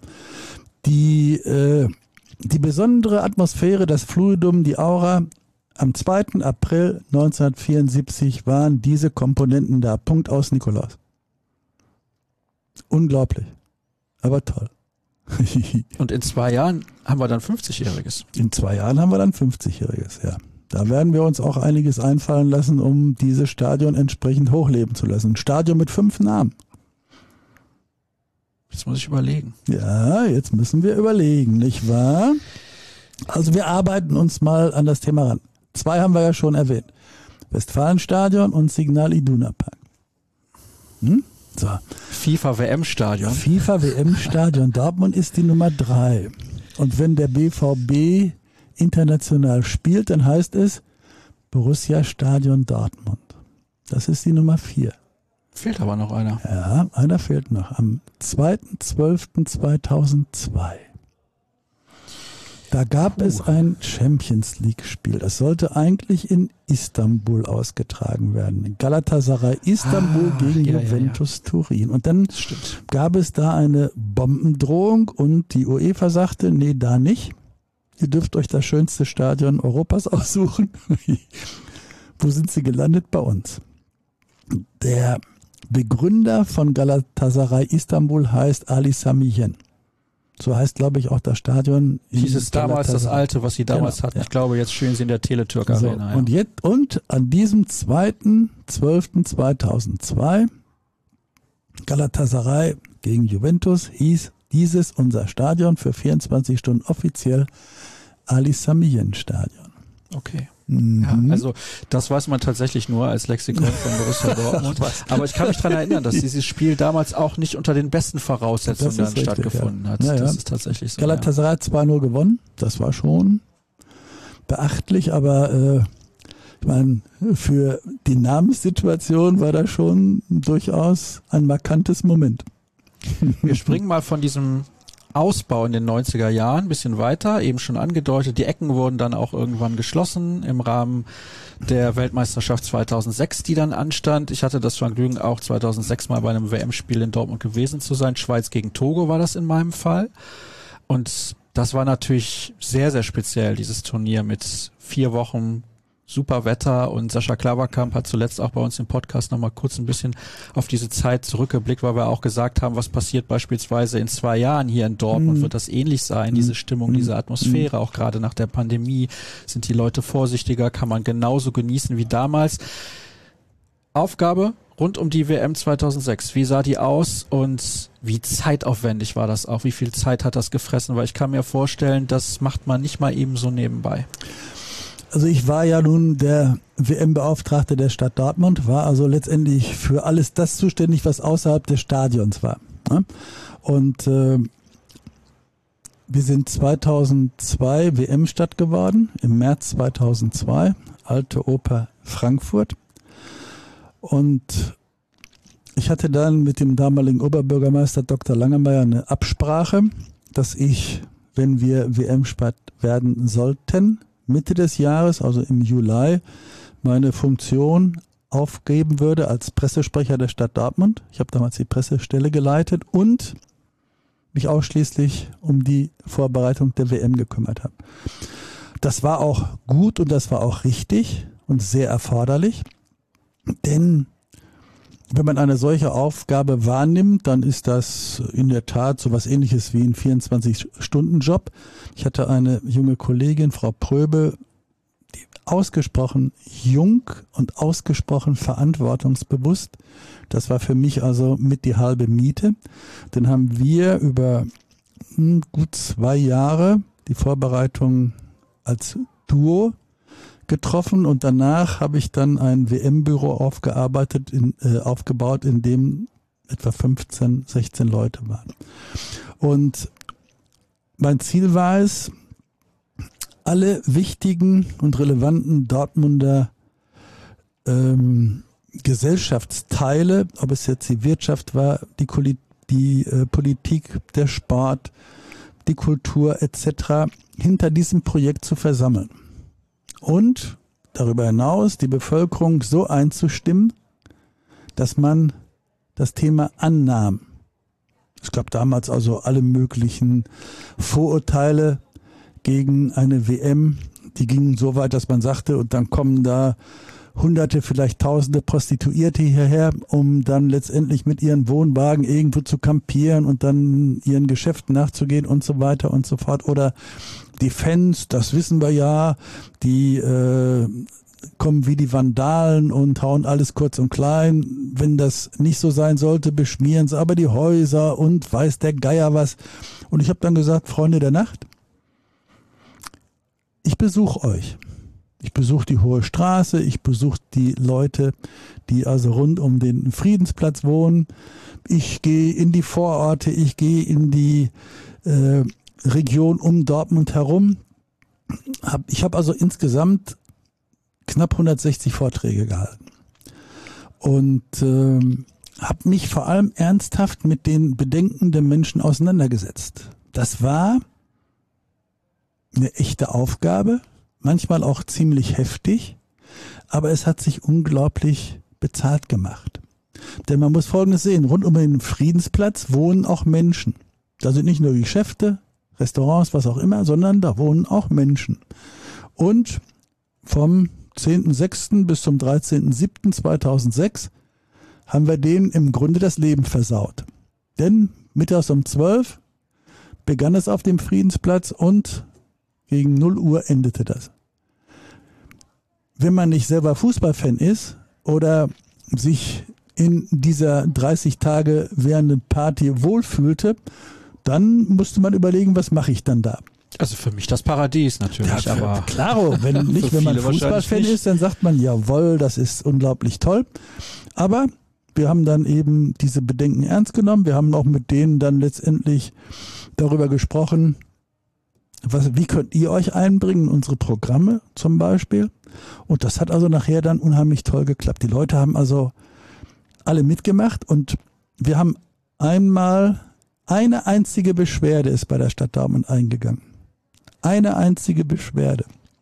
die, äh, die besondere Atmosphäre, das Fluidum, die Aura. Am zweiten April neunzehnhundertvierundsiebzig waren diese Komponenten da. Punkt aus Nikolaus. Unglaublich. Aber toll. Und in zwei Jahren haben wir dann fünfzigjähriges. In zwei Jahren haben wir dann fünfzigjähriges, ja. Da werden wir uns auch einiges einfallen lassen, um dieses Stadion entsprechend hochleben zu lassen. Ein Stadion mit fünf Namen. Jetzt muss ich überlegen. Ja, jetzt müssen wir überlegen, nicht wahr? Also wir arbeiten uns mal an das Thema ran. Zwei haben wir ja schon erwähnt. Westfalenstadion und Signal Iduna Park. Hm? So. FIFA W M-Stadion. FIFA W M-Stadion. Dortmund ist die Nummer drei. Und wenn der B V B international spielt, dann heißt es Borussia Stadion Dortmund. Das ist die Nummer vier. Fehlt aber noch einer. Ja, einer fehlt noch. Am zweiter zwölfter zweitausendzwei. Da gab Puh. es ein Champions League-Spiel. Das sollte eigentlich in Istanbul ausgetragen werden. Galatasaray Istanbul ah, gegen ja, Juventus ja, ja. Turin. Und dann gab es da eine Bombendrohung und die UEFA sagte, nee, da nicht. ihr dürft euch das schönste Stadion Europas aussuchen. Wo sind sie gelandet? Bei uns. Der Begründer von Galatasaray Istanbul heißt Ali Sami Yen. So heißt, glaube ich, auch das Stadion. Hieß es damals das alte, was sie damals genau, hatten. Ja. Ich glaube, jetzt spielen sie in der Teletürk Arena. So, ja. und, jetzt, und an diesem zweiten zwölften zweitausendzwei Galatasaray gegen Juventus hieß dieses unser Stadion für vierundzwanzig Stunden offiziell Ali Sami Yen Stadion. Okay. Mhm. Ja, also das weiß man tatsächlich nur als Lexikon von Borussia Dortmund. Aber ich kann mich daran erinnern, dass dieses Spiel damals auch nicht unter den besten Voraussetzungen richtig, stattgefunden ja. hat. Ja, ja. Das ist tatsächlich so. Galatasaray hat zwei null gewonnen. Das war schon beachtlich, aber äh, ich meine, für die Namenssituation war das schon durchaus ein markantes Moment. Wir springen mal von diesem Ausbau in den neunziger Jahren ein bisschen weiter, eben schon angedeutet, die Ecken wurden dann auch irgendwann geschlossen im Rahmen der Weltmeisterschaft zweitausendsechs, die dann anstand. Ich hatte das Vergnügen, auch zweitausendsechs mal bei einem W M-Spiel in Dortmund gewesen zu sein. Schweiz gegen Togo war das in meinem Fall. Und das war natürlich sehr, sehr speziell, dieses Turnier mit vier Wochen super Wetter, und Sascha Klaverkamp hat zuletzt auch bei uns im Podcast nochmal kurz ein bisschen auf diese Zeit zurückgeblickt, weil wir auch gesagt haben, was passiert beispielsweise in zwei Jahren hier in Dortmund, mm. wird das ähnlich sein, diese Stimmung, mm. diese Atmosphäre, mm. auch gerade nach der Pandemie, sind die Leute vorsichtiger, kann man genauso genießen wie damals. Aufgabe rund um die W M zweitausendsechs, wie sah die aus und wie zeitaufwendig war das auch, wie viel Zeit hat das gefressen, weil ich kann mir vorstellen, das macht man nicht mal eben so nebenbei. Also ich war ja nun der W M-Beauftragte der Stadt Dortmund, war also letztendlich für alles das zuständig, was außerhalb des Stadions war. Und äh, wir sind zweitausendzwei W M-Stadt geworden, im März zweitausendzwei, Alte Oper Frankfurt. Und ich hatte dann mit dem damaligen Oberbürgermeister Doktor Langemeier eine Absprache, dass ich, wenn wir W M-Stadt werden sollten, Mitte des Jahres, also im Juli, meine Funktion aufgeben würde als Pressesprecher der Stadt Dortmund. Ich habe damals die Pressestelle geleitet und mich ausschließlich um die Vorbereitung der W M gekümmert habe. Das war auch gut und das war auch richtig und sehr erforderlich, denn wenn man eine solche Aufgabe wahrnimmt, dann ist das in der Tat so was Ähnliches wie ein vierundzwanzig-Stunden-Job. Ich hatte eine junge Kollegin, Frau Pröbe, die ausgesprochen jung und ausgesprochen verantwortungsbewusst. Das war für mich also mit die halbe Miete. Dann haben wir über hm, gut zwei Jahre die Vorbereitung als Duo getroffen und danach habe ich dann ein W M-Büro aufgearbeitet, in, äh, aufgebaut, in dem etwa fünfzehn, sechzehn Leute waren. Und mein Ziel war es, alle wichtigen und relevanten Dortmunder ähm, Gesellschaftsteile, ob es jetzt die Wirtschaft war, die, Kuli- die äh, Politik, der Sport, die Kultur et cetera, hinter diesem Projekt zu versammeln. Und darüber hinaus die Bevölkerung so einzustimmen, dass man das Thema annahm. Es gab damals also alle möglichen Vorurteile gegen eine W M. Die gingen so weit, dass man sagte, und dann kommen da Hunderte, vielleicht Tausende Prostituierte hierher, um dann letztendlich mit ihren Wohnwagen irgendwo zu kampieren und dann ihren Geschäften nachzugehen und so weiter und so fort. Oder die Fans, das wissen wir ja, die äh, kommen wie die Vandalen und hauen alles kurz und klein. Wenn das nicht so sein sollte, beschmieren sie aber die Häuser und weiß der Geier was. Und ich habe dann gesagt, Freunde der Nacht, ich besuche euch. Ich besuche die Hohe Straße, ich besuche die Leute, die also rund um den Friedensplatz wohnen. Ich gehe in die Vororte, ich gehe in die äh, Region um Dortmund herum. Hab, ich habe also insgesamt knapp hundertsechzig Vorträge gehalten und ähm, habe mich vor allem ernsthaft mit den Bedenken der Menschen auseinandergesetzt. Das war eine echte Aufgabe, manchmal auch ziemlich heftig, aber es hat sich unglaublich bezahlt gemacht. Denn man muss Folgendes sehen, rund um den Friedensplatz wohnen auch Menschen. Da sind nicht nur Geschäfte, Restaurants, was auch immer, sondern da wohnen auch Menschen. Und vom zehnten sechsten bis zum dreizehnten siebten zweitausendsechs haben wir denen im Grunde das Leben versaut. Denn mittags um zwölf begann es auf dem Friedensplatz und gegen null Uhr endete das. Wenn man nicht selber Fußballfan ist oder sich in dieser dreißig Tage währenden Party wohlfühlte, dann musste man überlegen, was mache ich dann da? Also für mich das Paradies natürlich, Ja, aber klaro, wenn nicht, wenn man viele wahrscheinlich Fußballfan nicht. ist, dann sagt man, jawohl, das ist unglaublich toll. Aber wir haben dann eben diese Bedenken ernst genommen. Wir haben auch mit denen dann letztendlich darüber gesprochen, was, wie könnt ihr euch einbringen in unsere Programme zum Beispiel. Und das hat also nachher dann unheimlich toll geklappt. Die Leute haben also alle mitgemacht und wir haben einmal eine einzige Beschwerde ist bei der Stadt Dortmund eingegangen. Eine einzige Beschwerde.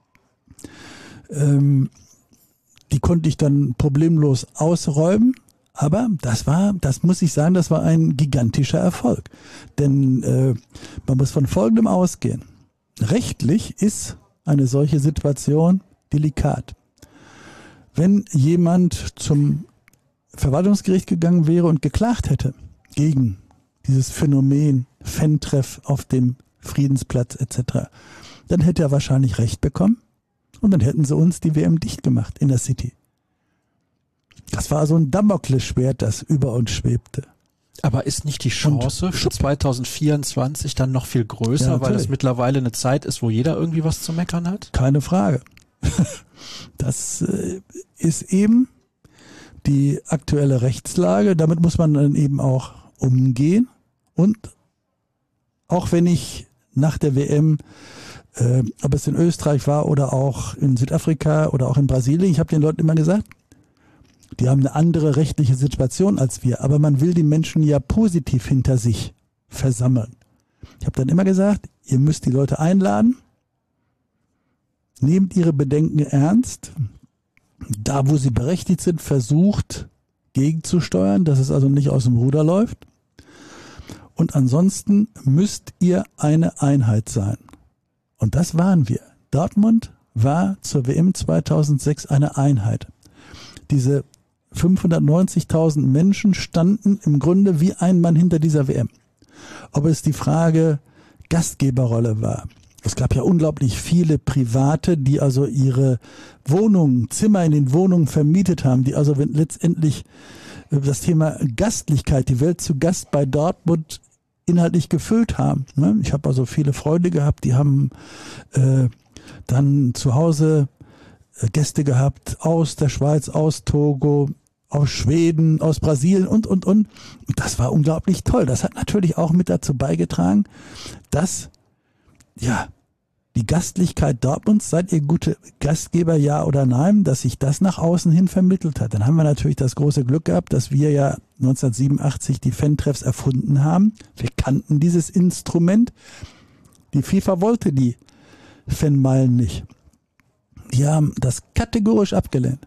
Ähm, die konnte ich dann problemlos ausräumen, aber das war, das muss ich sagen, das war ein gigantischer Erfolg. Denn äh, man muss von Folgendem ausgehen. Rechtlich ist eine solche Situation delikat. Wenn jemand zum Verwaltungsgericht gegangen wäre und geklagt hätte gegen dieses Phänomen Fan-Treff auf dem Friedensplatz et cetera, dann hätte er wahrscheinlich Recht bekommen und dann hätten sie uns die W M dicht gemacht in der City. Das war so ein Damoklesschwert, das über uns schwebte. Aber ist nicht die Chance für zwanzig vierundzwanzig dann noch viel größer, Ja, weil es natürlich. mittlerweile eine Zeit ist, wo jeder irgendwie was zu meckern hat? Keine Frage. Das äh, ist eben die aktuelle Rechtslage. Damit muss man dann eben auch umgehen. Und auch wenn ich nach der W M, äh, ob es in Österreich war oder auch in Südafrika oder auch in Brasilien, ich habe den Leuten immer gesagt, die haben eine andere rechtliche Situation als wir, aber man will die Menschen ja positiv hinter sich versammeln. Ich habe dann immer gesagt, ihr müsst die Leute einladen, nehmt ihre Bedenken ernst, da wo sie berechtigt sind, versucht gegenzusteuern, dass es also nicht aus dem Ruder läuft. Und ansonsten müsst ihr eine Einheit sein. Und das waren wir. Dortmund war zur W M zweitausendsechs eine Einheit. Diese fünfhundertneunzigtausend Menschen standen im Grunde wie ein Mann hinter dieser W M. Ob es die Frage Gastgeberrolle war. Es gab ja unglaublich viele Private, die also ihre Wohnungen, Zimmer in den Wohnungen vermietet haben, die also wenn letztendlich das Thema Gastlichkeit, die Welt zu Gast bei Dortmund inhaltlich gefüllt haben. Ich habe also viele Freunde gehabt, die haben äh, dann zu Hause Gäste gehabt aus der Schweiz, aus Togo, aus Schweden, aus Brasilien und, und, und. Das war unglaublich toll. Das hat natürlich auch mit dazu beigetragen, dass, ja, die Gastlichkeit Dortmunds, seid ihr gute Gastgeber, ja oder nein, dass sich das nach außen hin vermittelt hat. Dann haben wir natürlich das große Glück gehabt, dass wir ja neunzehnhundertsiebenundachtzig die Fan-Treffs erfunden haben. Wir kannten dieses Instrument. Die FIFA wollte die Fanmeilen nicht. Die haben das kategorisch abgelehnt.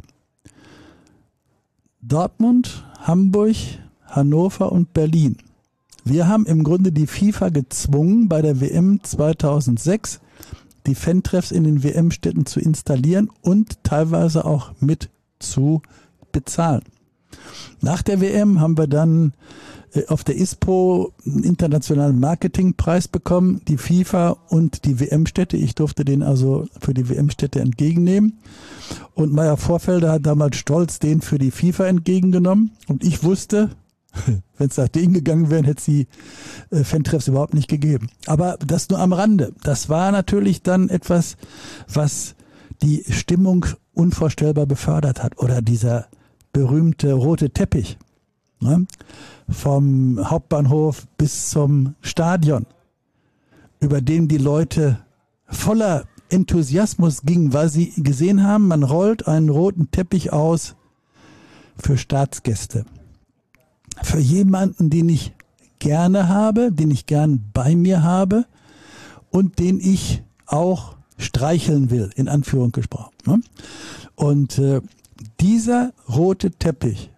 Dortmund, Hamburg, Hannover und Berlin. Wir haben im Grunde die FIFA gezwungen, bei der W M zweitausendsechs die Fan-Treffs in den W M-Städten zu installieren und teilweise auch mit zu bezahlen. Nach der W M haben wir dann auf der I S P O einen internationalen Marketingpreis bekommen, die FIFA und die W M-Städte. Ich durfte den also für die W M-Städte entgegennehmen. Und Meyer Vorfelder hat damals stolz den für die FIFA entgegengenommen. Und ich wusste, wenn es nach denen gegangen wäre, hätte es die äh, Fan-Treffs überhaupt nicht gegeben. Aber das nur am Rande. Das war natürlich dann etwas, was die Stimmung unvorstellbar befördert hat. Oder dieser berühmte rote Teppich, ne? Vom Hauptbahnhof bis zum Stadion, über den die Leute voller Enthusiasmus gingen, weil sie gesehen haben, man rollt einen roten Teppich aus für Staatsgäste. Für jemanden, den ich gerne habe, den ich gern bei mir habe und den ich auch streicheln will, in Anführung gesprochen. Ne? Und äh, dieser rote Teppich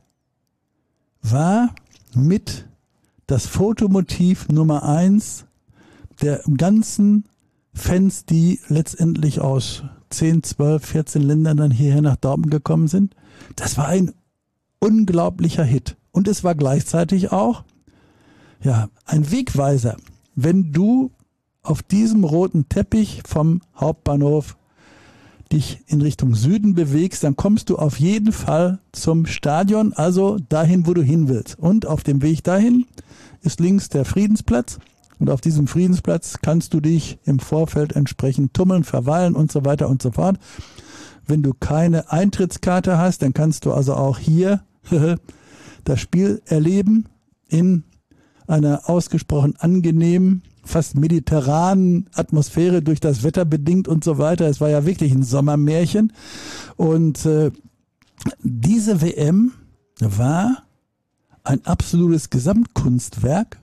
war mit das Fotomotiv Nummer eins der ganzen Fans, die letztendlich aus zehn, zwölf, vierzehn Ländern dann hierher nach Dortmund gekommen sind. Das war ein unglaublicher Hit. Und es war gleichzeitig auch ja, ein Wegweiser. Wenn du auf diesem roten Teppich vom Hauptbahnhof dich in Richtung Süden bewegst, dann kommst du auf jeden Fall zum Stadion, also dahin, wo du hin willst. Und auf dem Weg dahin ist links der Friedensplatz. Und auf diesem Friedensplatz kannst du dich im Vorfeld entsprechend tummeln, verweilen und so weiter und so fort. Wenn du keine Eintrittskarte hast, dann kannst du also auch hier das Spiel erleben in einer ausgesprochen angenehmen, fast mediterranen Atmosphäre, durch das Wetter bedingt und so weiter. Es war ja wirklich ein Sommermärchen. Und äh, diese W M war ein absolutes Gesamtkunstwerk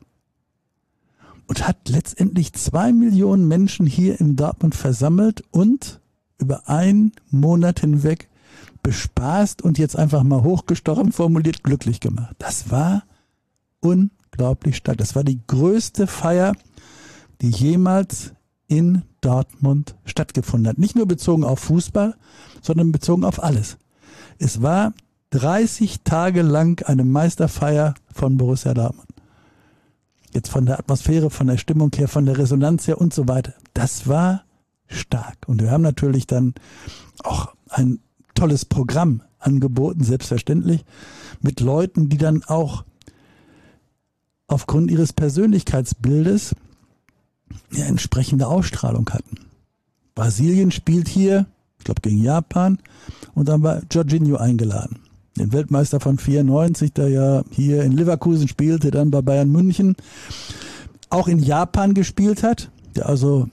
und hat letztendlich zwei Millionen Menschen hier in Dortmund versammelt und über einen Monat hinweg bespaßt und jetzt einfach mal hochgestochen formuliert glücklich gemacht. Das war unglaublich stark. Das war die größte Feier, die jemals in Dortmund stattgefunden hat. Nicht nur bezogen auf Fußball, sondern bezogen auf alles. Es war dreißig Tage lang eine Meisterfeier von Borussia Dortmund. Jetzt von der Atmosphäre, von der Stimmung her, von der Resonanz her und so weiter. Das war stark. Und wir haben natürlich dann auch ein tolles Programm angeboten, selbstverständlich, mit Leuten, die dann auch aufgrund ihres Persönlichkeitsbildes eine entsprechende Ausstrahlung hatten. Brasilien spielt hier, ich glaube gegen Japan, und dann war Jorginho eingeladen. Den Weltmeister von vierundneunzig, der ja hier in Leverkusen spielte, dann bei Bayern München, auch in Japan gespielt hat, der also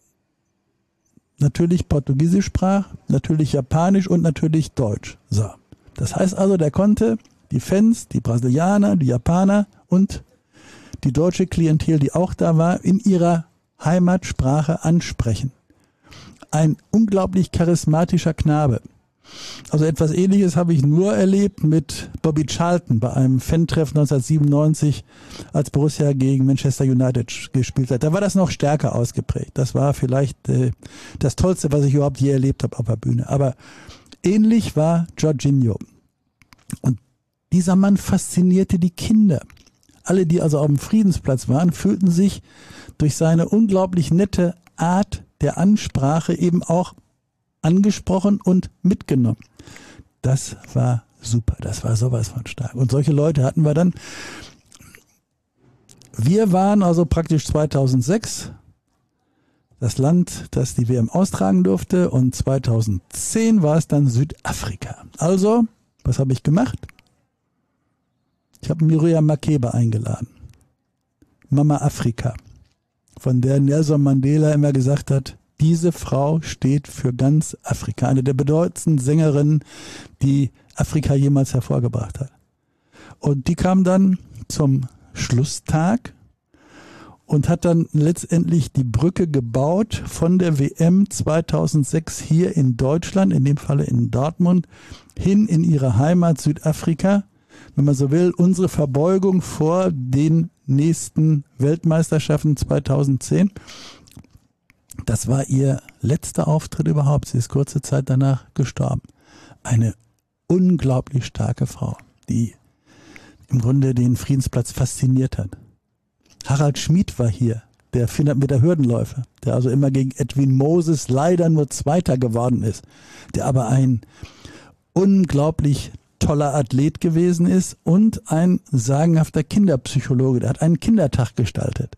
natürlich Portugiesisch sprach, natürlich Japanisch und natürlich Deutsch. So. Das heißt also, der konnte die Fans, die Brasilianer, die Japaner und die deutsche Klientel, die auch da war, in ihrer Heimatsprache ansprechen. Ein unglaublich charismatischer Knabe. Also etwas Ähnliches habe ich nur erlebt mit Bobby Charlton bei einem Fan-Treff neunzehnhundertsiebenundneunzig, als Borussia gegen Manchester United gespielt hat. Da war das noch stärker ausgeprägt. Das war vielleicht äh, das Tollste, was ich überhaupt je erlebt habe auf der Bühne. Aber ähnlich war Jorginho. Und dieser Mann faszinierte die Kinder. Alle, die also auf dem Friedensplatz waren, fühlten sich durch seine unglaublich nette Art der Ansprache eben auch angesprochen und mitgenommen. Das war super, das war sowas von stark. Und solche Leute hatten wir dann. Wir waren also praktisch zweitausendsechs das Land, das die W M austragen durfte, und zweitausendzehn war es dann Südafrika. Also, was habe ich gemacht? Ich habe Miriam Makeba eingeladen. Mama Afrika, von der Nelson Mandela immer gesagt hat, diese Frau steht für ganz Afrika. Eine der bedeutendsten Sängerinnen, die Afrika jemals hervorgebracht hat. Und die kam dann zum Schlusstag und hat dann letztendlich die Brücke gebaut von der W M zweitausendsechs hier in Deutschland, in dem Falle in Dortmund, hin in ihre Heimat Südafrika. Wenn man so will, unsere Verbeugung vor den nächsten Weltmeisterschaften zweitausendzehn. Das war ihr letzter Auftritt überhaupt. Sie ist kurze Zeit danach gestorben. Eine unglaublich starke Frau, die im Grunde den Friedensplatz fasziniert hat. Harald Schmid war hier, der vierhundert Meter Hürdenläufer, der also immer gegen Edwin Moses leider nur Zweiter geworden ist, der aber ein unglaublich toller Athlet gewesen ist und ein sagenhafter Kinderpsychologe. Der hat einen Kindertag gestaltet.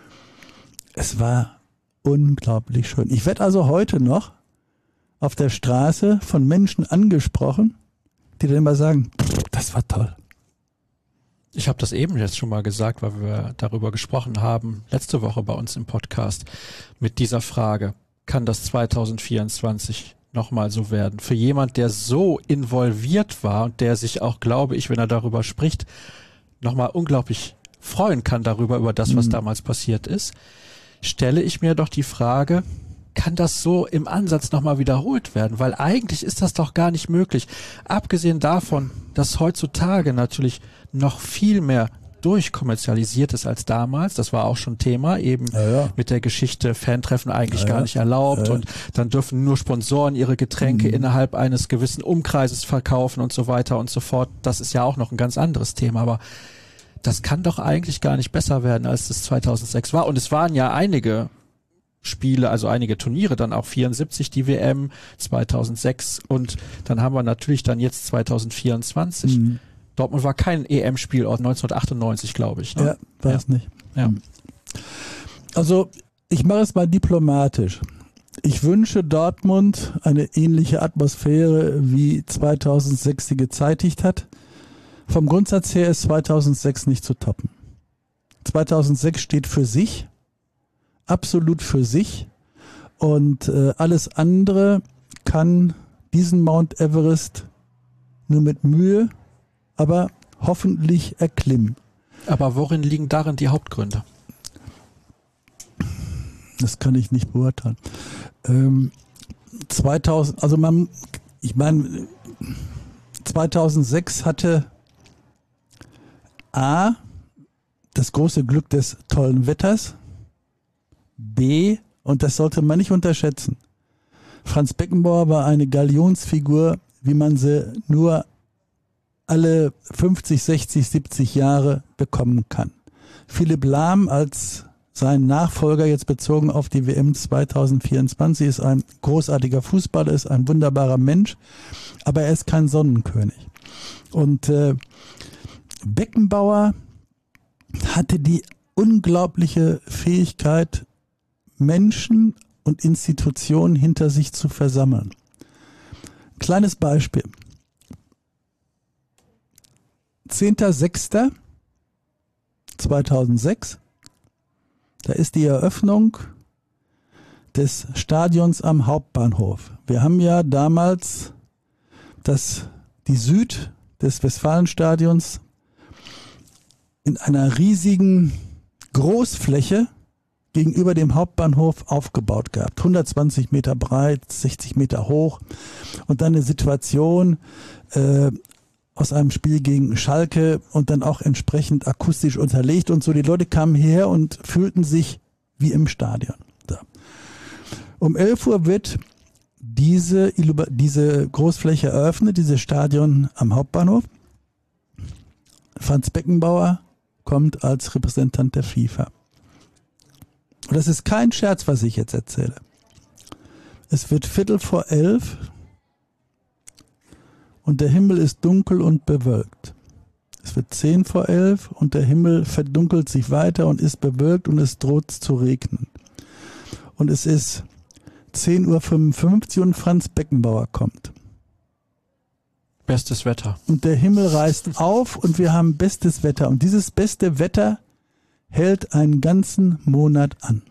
Es war unglaublich schön. Ich werde also heute noch auf der Straße von Menschen angesprochen, die dann immer sagen, das war toll. Ich habe das eben jetzt schon mal gesagt, weil wir darüber gesprochen haben, letzte Woche bei uns im Podcast, mit dieser Frage, kann das zweitausendvierundzwanzig nochmal so werden? Für jemand, der so involviert war und der sich auch, glaube ich, wenn er darüber spricht, nochmal unglaublich freuen kann darüber, über das, was mhm. damals passiert ist, stelle ich mir doch die Frage, kann das so im Ansatz nochmal wiederholt werden? Weil eigentlich ist das doch gar nicht möglich. Abgesehen davon, dass heutzutage natürlich noch viel mehr durchkommerzialisiert ist als damals. Das war auch schon Thema, eben ja, ja. mit der Geschichte Fantreffen eigentlich ja, gar ja. nicht erlaubt ja. und dann dürfen nur Sponsoren ihre Getränke mhm. innerhalb eines gewissen Umkreises verkaufen und so weiter und so fort. Das ist ja auch noch ein ganz anderes Thema, aber das kann doch eigentlich gar nicht besser werden, als das zweitausendsechs war. Und es waren ja einige Spiele, also einige Turniere, dann auch vierundsiebzig die W M, zweitausendsechs und dann haben wir natürlich dann jetzt zweitausendvierundzwanzig. Mhm. Dortmund war kein E M-Spielort neunzehnhundertachtundneunzig, glaube ich. Ne? Ja, war es ja. nicht. Ja. Also ich mache es mal diplomatisch. Ich wünsche Dortmund eine ähnliche Atmosphäre, wie zweitausendsechs sie gezeitigt hat. Vom Grundsatz her ist zweitausendsechs nicht zu toppen. zweitausendsechs steht für sich, absolut für sich und äh, alles andere kann diesen Mount Everest nur mit Mühe, aber hoffentlich erklimmen. Aber worin liegen darin die Hauptgründe? Das kann ich nicht beurteilen. Ähm, zweitausend, also man, ich meine, zweitausendsechs hatte A, das große Glück des tollen Wetters, B, und das sollte man nicht unterschätzen, Franz Beckenbauer war eine Galionsfigur, wie man sie nur alle fünfzig, sechzig, siebzig Jahre bekommen kann. Philipp Lahm als sein Nachfolger, jetzt bezogen auf die W M zweitausendvierundzwanzig, ist ein großartiger Fußballer, ist ein wunderbarer Mensch, aber er ist kein Sonnenkönig. Und äh, Beckenbauer hatte die unglaubliche Fähigkeit, Menschen und Institutionen hinter sich zu versammeln. Kleines Beispiel. zehnter sechster zweitausendsechs, da ist die Eröffnung des Stadions am Hauptbahnhof. Wir haben ja damals das, die Süd des Westfalenstadions in einer riesigen Großfläche gegenüber dem Hauptbahnhof aufgebaut gehabt. hundertzwanzig Meter breit, sechzig Meter hoch und dann eine Situation äh, aus einem Spiel gegen Schalke und dann auch entsprechend akustisch unterlegt und so. Die Leute kamen hierher und fühlten sich wie im Stadion. So. Um elf Uhr wird diese, diese Großfläche eröffnet, dieses Stadion am Hauptbahnhof. Franz Beckenbauer kommt als Repräsentant der FIFA. Und das ist kein Scherz, was ich jetzt erzähle. Es wird Viertel vor elf und der Himmel ist dunkel und bewölkt. Es wird zehn vor elf und der Himmel verdunkelt sich weiter und ist bewölkt und es droht zu regnen. Und es ist zehn Uhr fünfundfünfzig und Franz Beckenbauer kommt. Bestes Wetter. Und der Himmel reißt auf und wir haben bestes Wetter. Und dieses beste Wetter hält einen ganzen Monat an.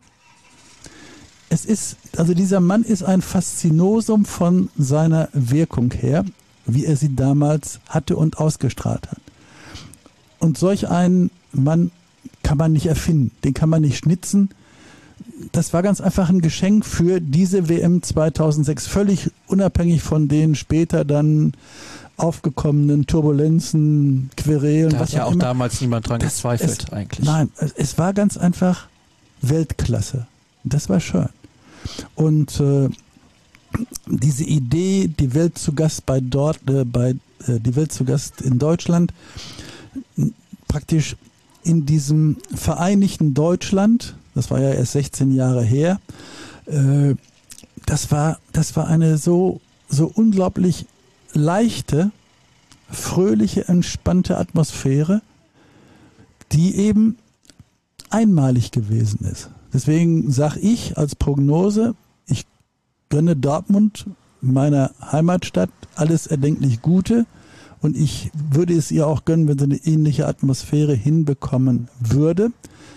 Es ist, also dieser Mann ist ein Faszinosum von seiner Wirkung her, wie er sie damals hatte und ausgestrahlt hat. Und solch einen Mann kann man nicht erfinden, den kann man nicht schnitzen. Das war ganz einfach ein Geschenk für diese W M zweitausendsechs, völlig unabhängig von den später dann aufgekommenen Turbulenzen, Querelen. Da hat ja auch, auch damals niemand dran das, gezweifelt es, eigentlich. Nein, es war ganz einfach Weltklasse. Das war schön. Und äh, diese Idee, die Welt zu Gast bei dort, äh, bei äh, die Welt zu Gast in Deutschland, praktisch in diesem vereinigten Deutschland, das war ja erst sechzehn Jahre her, äh, das war, das war eine so, so unglaublich leichte, fröhliche, entspannte Atmosphäre, die eben einmalig gewesen ist. Deswegen sage ich als Prognose, ich gönne Dortmund, meiner Heimatstadt, alles erdenklich Gute und ich würde es ihr auch gönnen, wenn sie eine ähnliche Atmosphäre hinbekommen würde.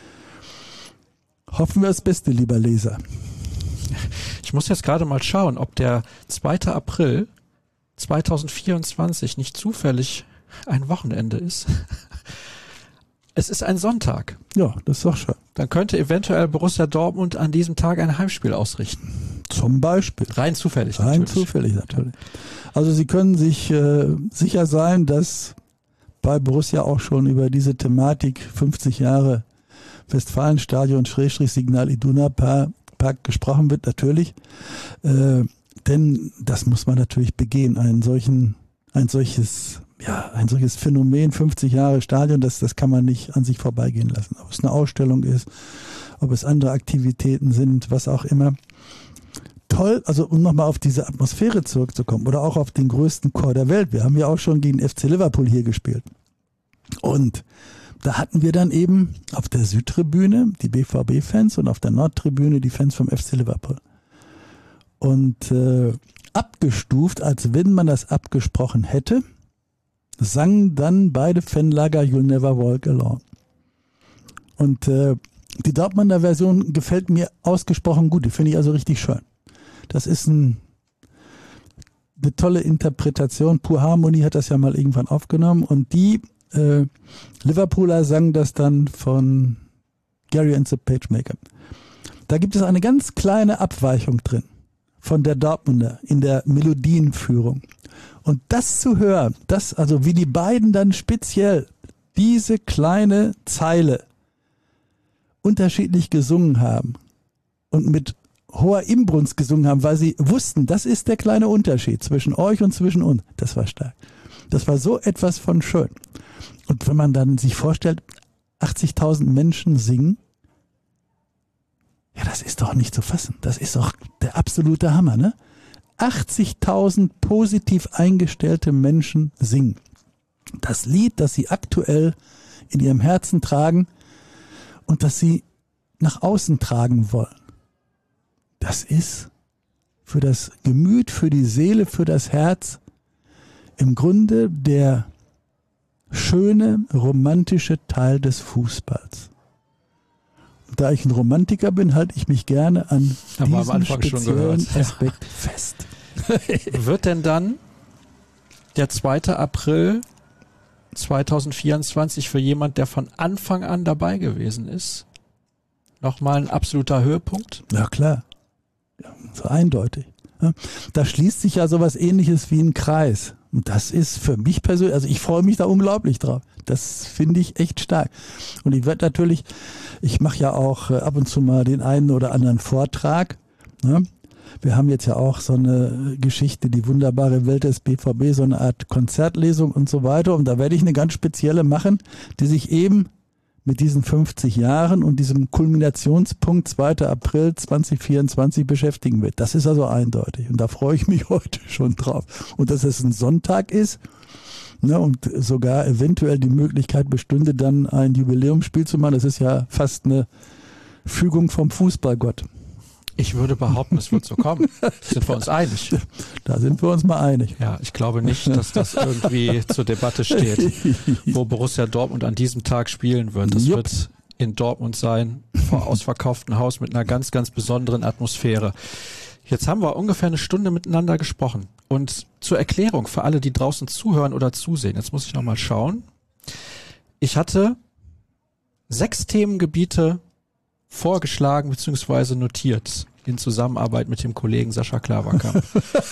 Hoffen wir das Beste, lieber Leser. Ich muss jetzt gerade mal schauen, ob der zweiter April zweitausendvierundzwanzig nicht zufällig ein Wochenende ist. Es ist ein Sonntag. Ja, das ist doch schön. Dann könnte eventuell Borussia Dortmund an diesem Tag ein Heimspiel ausrichten. Zum Beispiel. Rein zufällig Rein natürlich. zufällig natürlich. Also Sie können sich äh, sicher sein, dass bei Borussia auch schon über diese Thematik fünfzig Jahre Westfalenstadion Schrägstrich Signal Iduna Park gesprochen wird, natürlich. Äh, denn das muss man natürlich begehen, einen solchen, ein solches, ja, ein solches Phänomen, fünfzig Jahre Stadion, das, das kann man nicht an sich vorbeigehen lassen. Ob es eine Ausstellung ist, ob es andere Aktivitäten sind, was auch immer. Toll, also um nochmal auf diese Atmosphäre zurückzukommen oder auch auf den größten Chor der Welt. Wir haben ja auch schon gegen F C Liverpool hier gespielt. Und da hatten wir dann eben auf der Südtribüne die B V B-Fans und auf der Nordtribüne die Fans vom F C Liverpool. Und äh, abgestuft, als wenn man das abgesprochen hätte, sangen dann beide Fanlager You'll Never Walk Alone. Und äh, die Dortmunder Version gefällt mir ausgesprochen gut, die finde ich also richtig schön. Das ist ein, eine tolle Interpretation. Pure Harmony hat das ja mal irgendwann aufgenommen und die äh, Liverpooler sangen das dann von Gary and the Pagemaker. Da gibt es eine ganz kleine Abweichung drin von der Dortmunder in der Melodienführung. Und das zu hören, das, also wie die beiden dann speziell diese kleine Zeile unterschiedlich gesungen haben und mit hoher Inbrunst gesungen haben, weil sie wussten, das ist der kleine Unterschied zwischen euch und zwischen uns. Das war stark. Das war so etwas von schön. Und wenn man dann sich vorstellt, achtzigtausend Menschen singen, ja, das ist doch nicht zu fassen. Das ist doch der absolute Hammer, ne? achtzigtausend positiv eingestellte Menschen singen. Das Lied, das sie aktuell in ihrem Herzen tragen und das sie nach außen tragen wollen. Das ist für das Gemüt, für die Seele, für das Herz im Grunde der schöne, romantische Teil des Fußballs. Und da ich ein Romantiker bin, halte ich mich gerne an diesem speziellen Aspekt ja. fest. Wird denn dann der zweite April zweitausendvierundzwanzig für jemand, der von Anfang an dabei gewesen ist, nochmal ein absoluter Höhepunkt? Ja, klar. Ja, so eindeutig. Ja, da schließt sich ja sowas Ähnliches wie ein Kreis. Und das ist für mich persönlich, also ich freue mich da unglaublich drauf. Das finde ich echt stark. Und ich werde natürlich, ich mache ja auch ab und zu mal den einen oder anderen Vortrag. Ne? Wir haben jetzt ja auch so eine Geschichte, die wunderbare Welt des B V B, so eine Art Konzertlesung und so weiter. Und da werde ich eine ganz spezielle machen, die sich eben mit diesen fünfzig Jahren und diesem Kulminationspunkt zweiter April zweitausendvierundzwanzig beschäftigen wird. Das ist also eindeutig und da freue ich mich heute schon drauf. Und dass es ein Sonntag ist, ne, und sogar eventuell die Möglichkeit bestünde, dann ein Jubiläumsspiel zu machen, das ist ja fast eine Fügung vom Fußballgott. Ich würde behaupten, es wird so kommen. Sind wir uns einig? Da sind wir uns mal einig. Ja, ich glaube nicht, dass das irgendwie zur Debatte steht, wo Borussia Dortmund an diesem Tag spielen wird. Das Jupp. wird in Dortmund sein, vor ausverkauftem Haus mit einer ganz, ganz besonderen Atmosphäre. Jetzt haben wir ungefähr eine Stunde miteinander gesprochen. Und zur Erklärung für alle, die draußen zuhören oder zusehen, jetzt muss ich nochmal schauen. Ich hatte sechs Themengebiete vorgeschlagen bzw. notiert in Zusammenarbeit mit dem Kollegen Sascha Klaverkamp.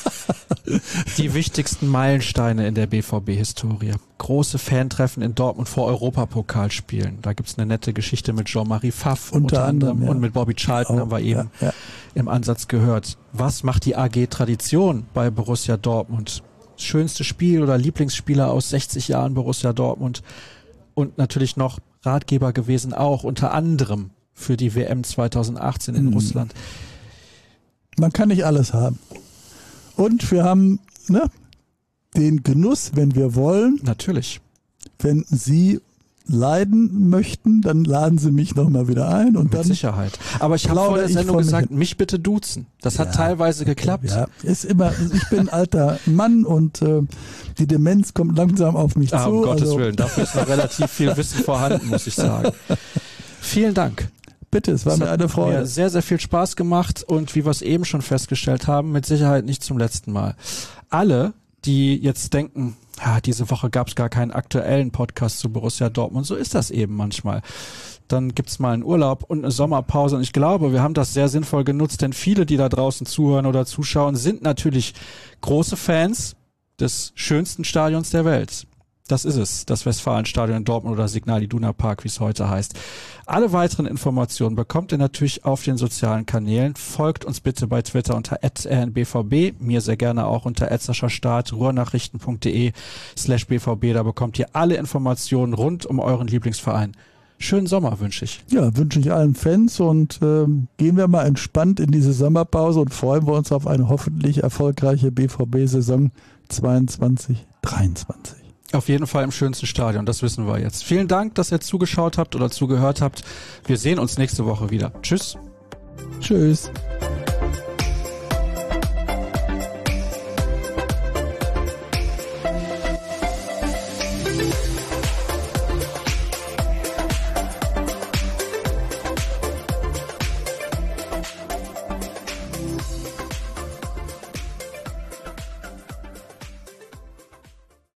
Die wichtigsten Meilensteine in der B V B-Historie. Große Fantreffen in Dortmund vor Europapokalspielen. Da gibt's eine nette Geschichte mit Jean-Marie Pfaff unter, unter anderem ja. und mit Bobby Charlton haben wir eben ja, ja. im Ansatz gehört. Was macht die A G Tradition bei Borussia Dortmund? Das schönste Spiel oder Lieblingsspieler aus sechzig Jahren Borussia Dortmund und natürlich noch Ratgeber gewesen auch unter anderem für die W M zweitausendachtzehn in mhm. Russland. Man kann nicht alles haben. Und wir haben ne, den Genuss, wenn wir wollen. Natürlich. Wenn Sie leiden möchten, dann laden Sie mich nochmal wieder ein. Und Mit dann Sicherheit. Aber ich habe vor der Sendung gesagt, mich, mich bitte duzen. Das hat ja, teilweise geklappt. Ja, ist immer, ich bin ein alter Mann und äh, die Demenz kommt langsam auf mich ah, zu. Um Gottes also. Willen, dafür ist noch relativ viel Wissen vorhanden, muss ich sagen. Vielen Dank. Bitte, es war es mir eine Freude. Hat mir sehr, sehr viel Spaß gemacht und wie wir es eben schon festgestellt haben, mit Sicherheit nicht zum letzten Mal. Alle, die jetzt denken, ja, diese Woche gab es gar keinen aktuellen Podcast zu Borussia Dortmund, so ist das eben manchmal. Dann gibt's mal einen Urlaub und eine Sommerpause und ich glaube, wir haben das sehr sinnvoll genutzt, denn viele, die da draußen zuhören oder zuschauen, sind natürlich große Fans des schönsten Stadions der Welt. Das ist es, das Westfalenstadion in Dortmund oder Signal Iduna Park, wie es heute heißt. Alle weiteren Informationen bekommt ihr natürlich auf den sozialen Kanälen. Folgt uns bitte bei Twitter unter at r n b v b, mir sehr gerne auch unter at Start, ruhrnachrichten.de slash bvb. Da bekommt ihr alle Informationen rund um euren Lieblingsverein. Schönen Sommer wünsche ich. Ja, wünsche ich allen Fans und ähm, gehen wir mal entspannt in diese Sommerpause und freuen wir uns auf eine hoffentlich erfolgreiche B V B-Saison zweiundzwanzig dreiundzwanzig. Auf jeden Fall im schönsten Stadion, das wissen wir jetzt. Vielen Dank, dass ihr zugeschaut habt oder zugehört habt. Wir sehen uns nächste Woche wieder. Tschüss. Tschüss.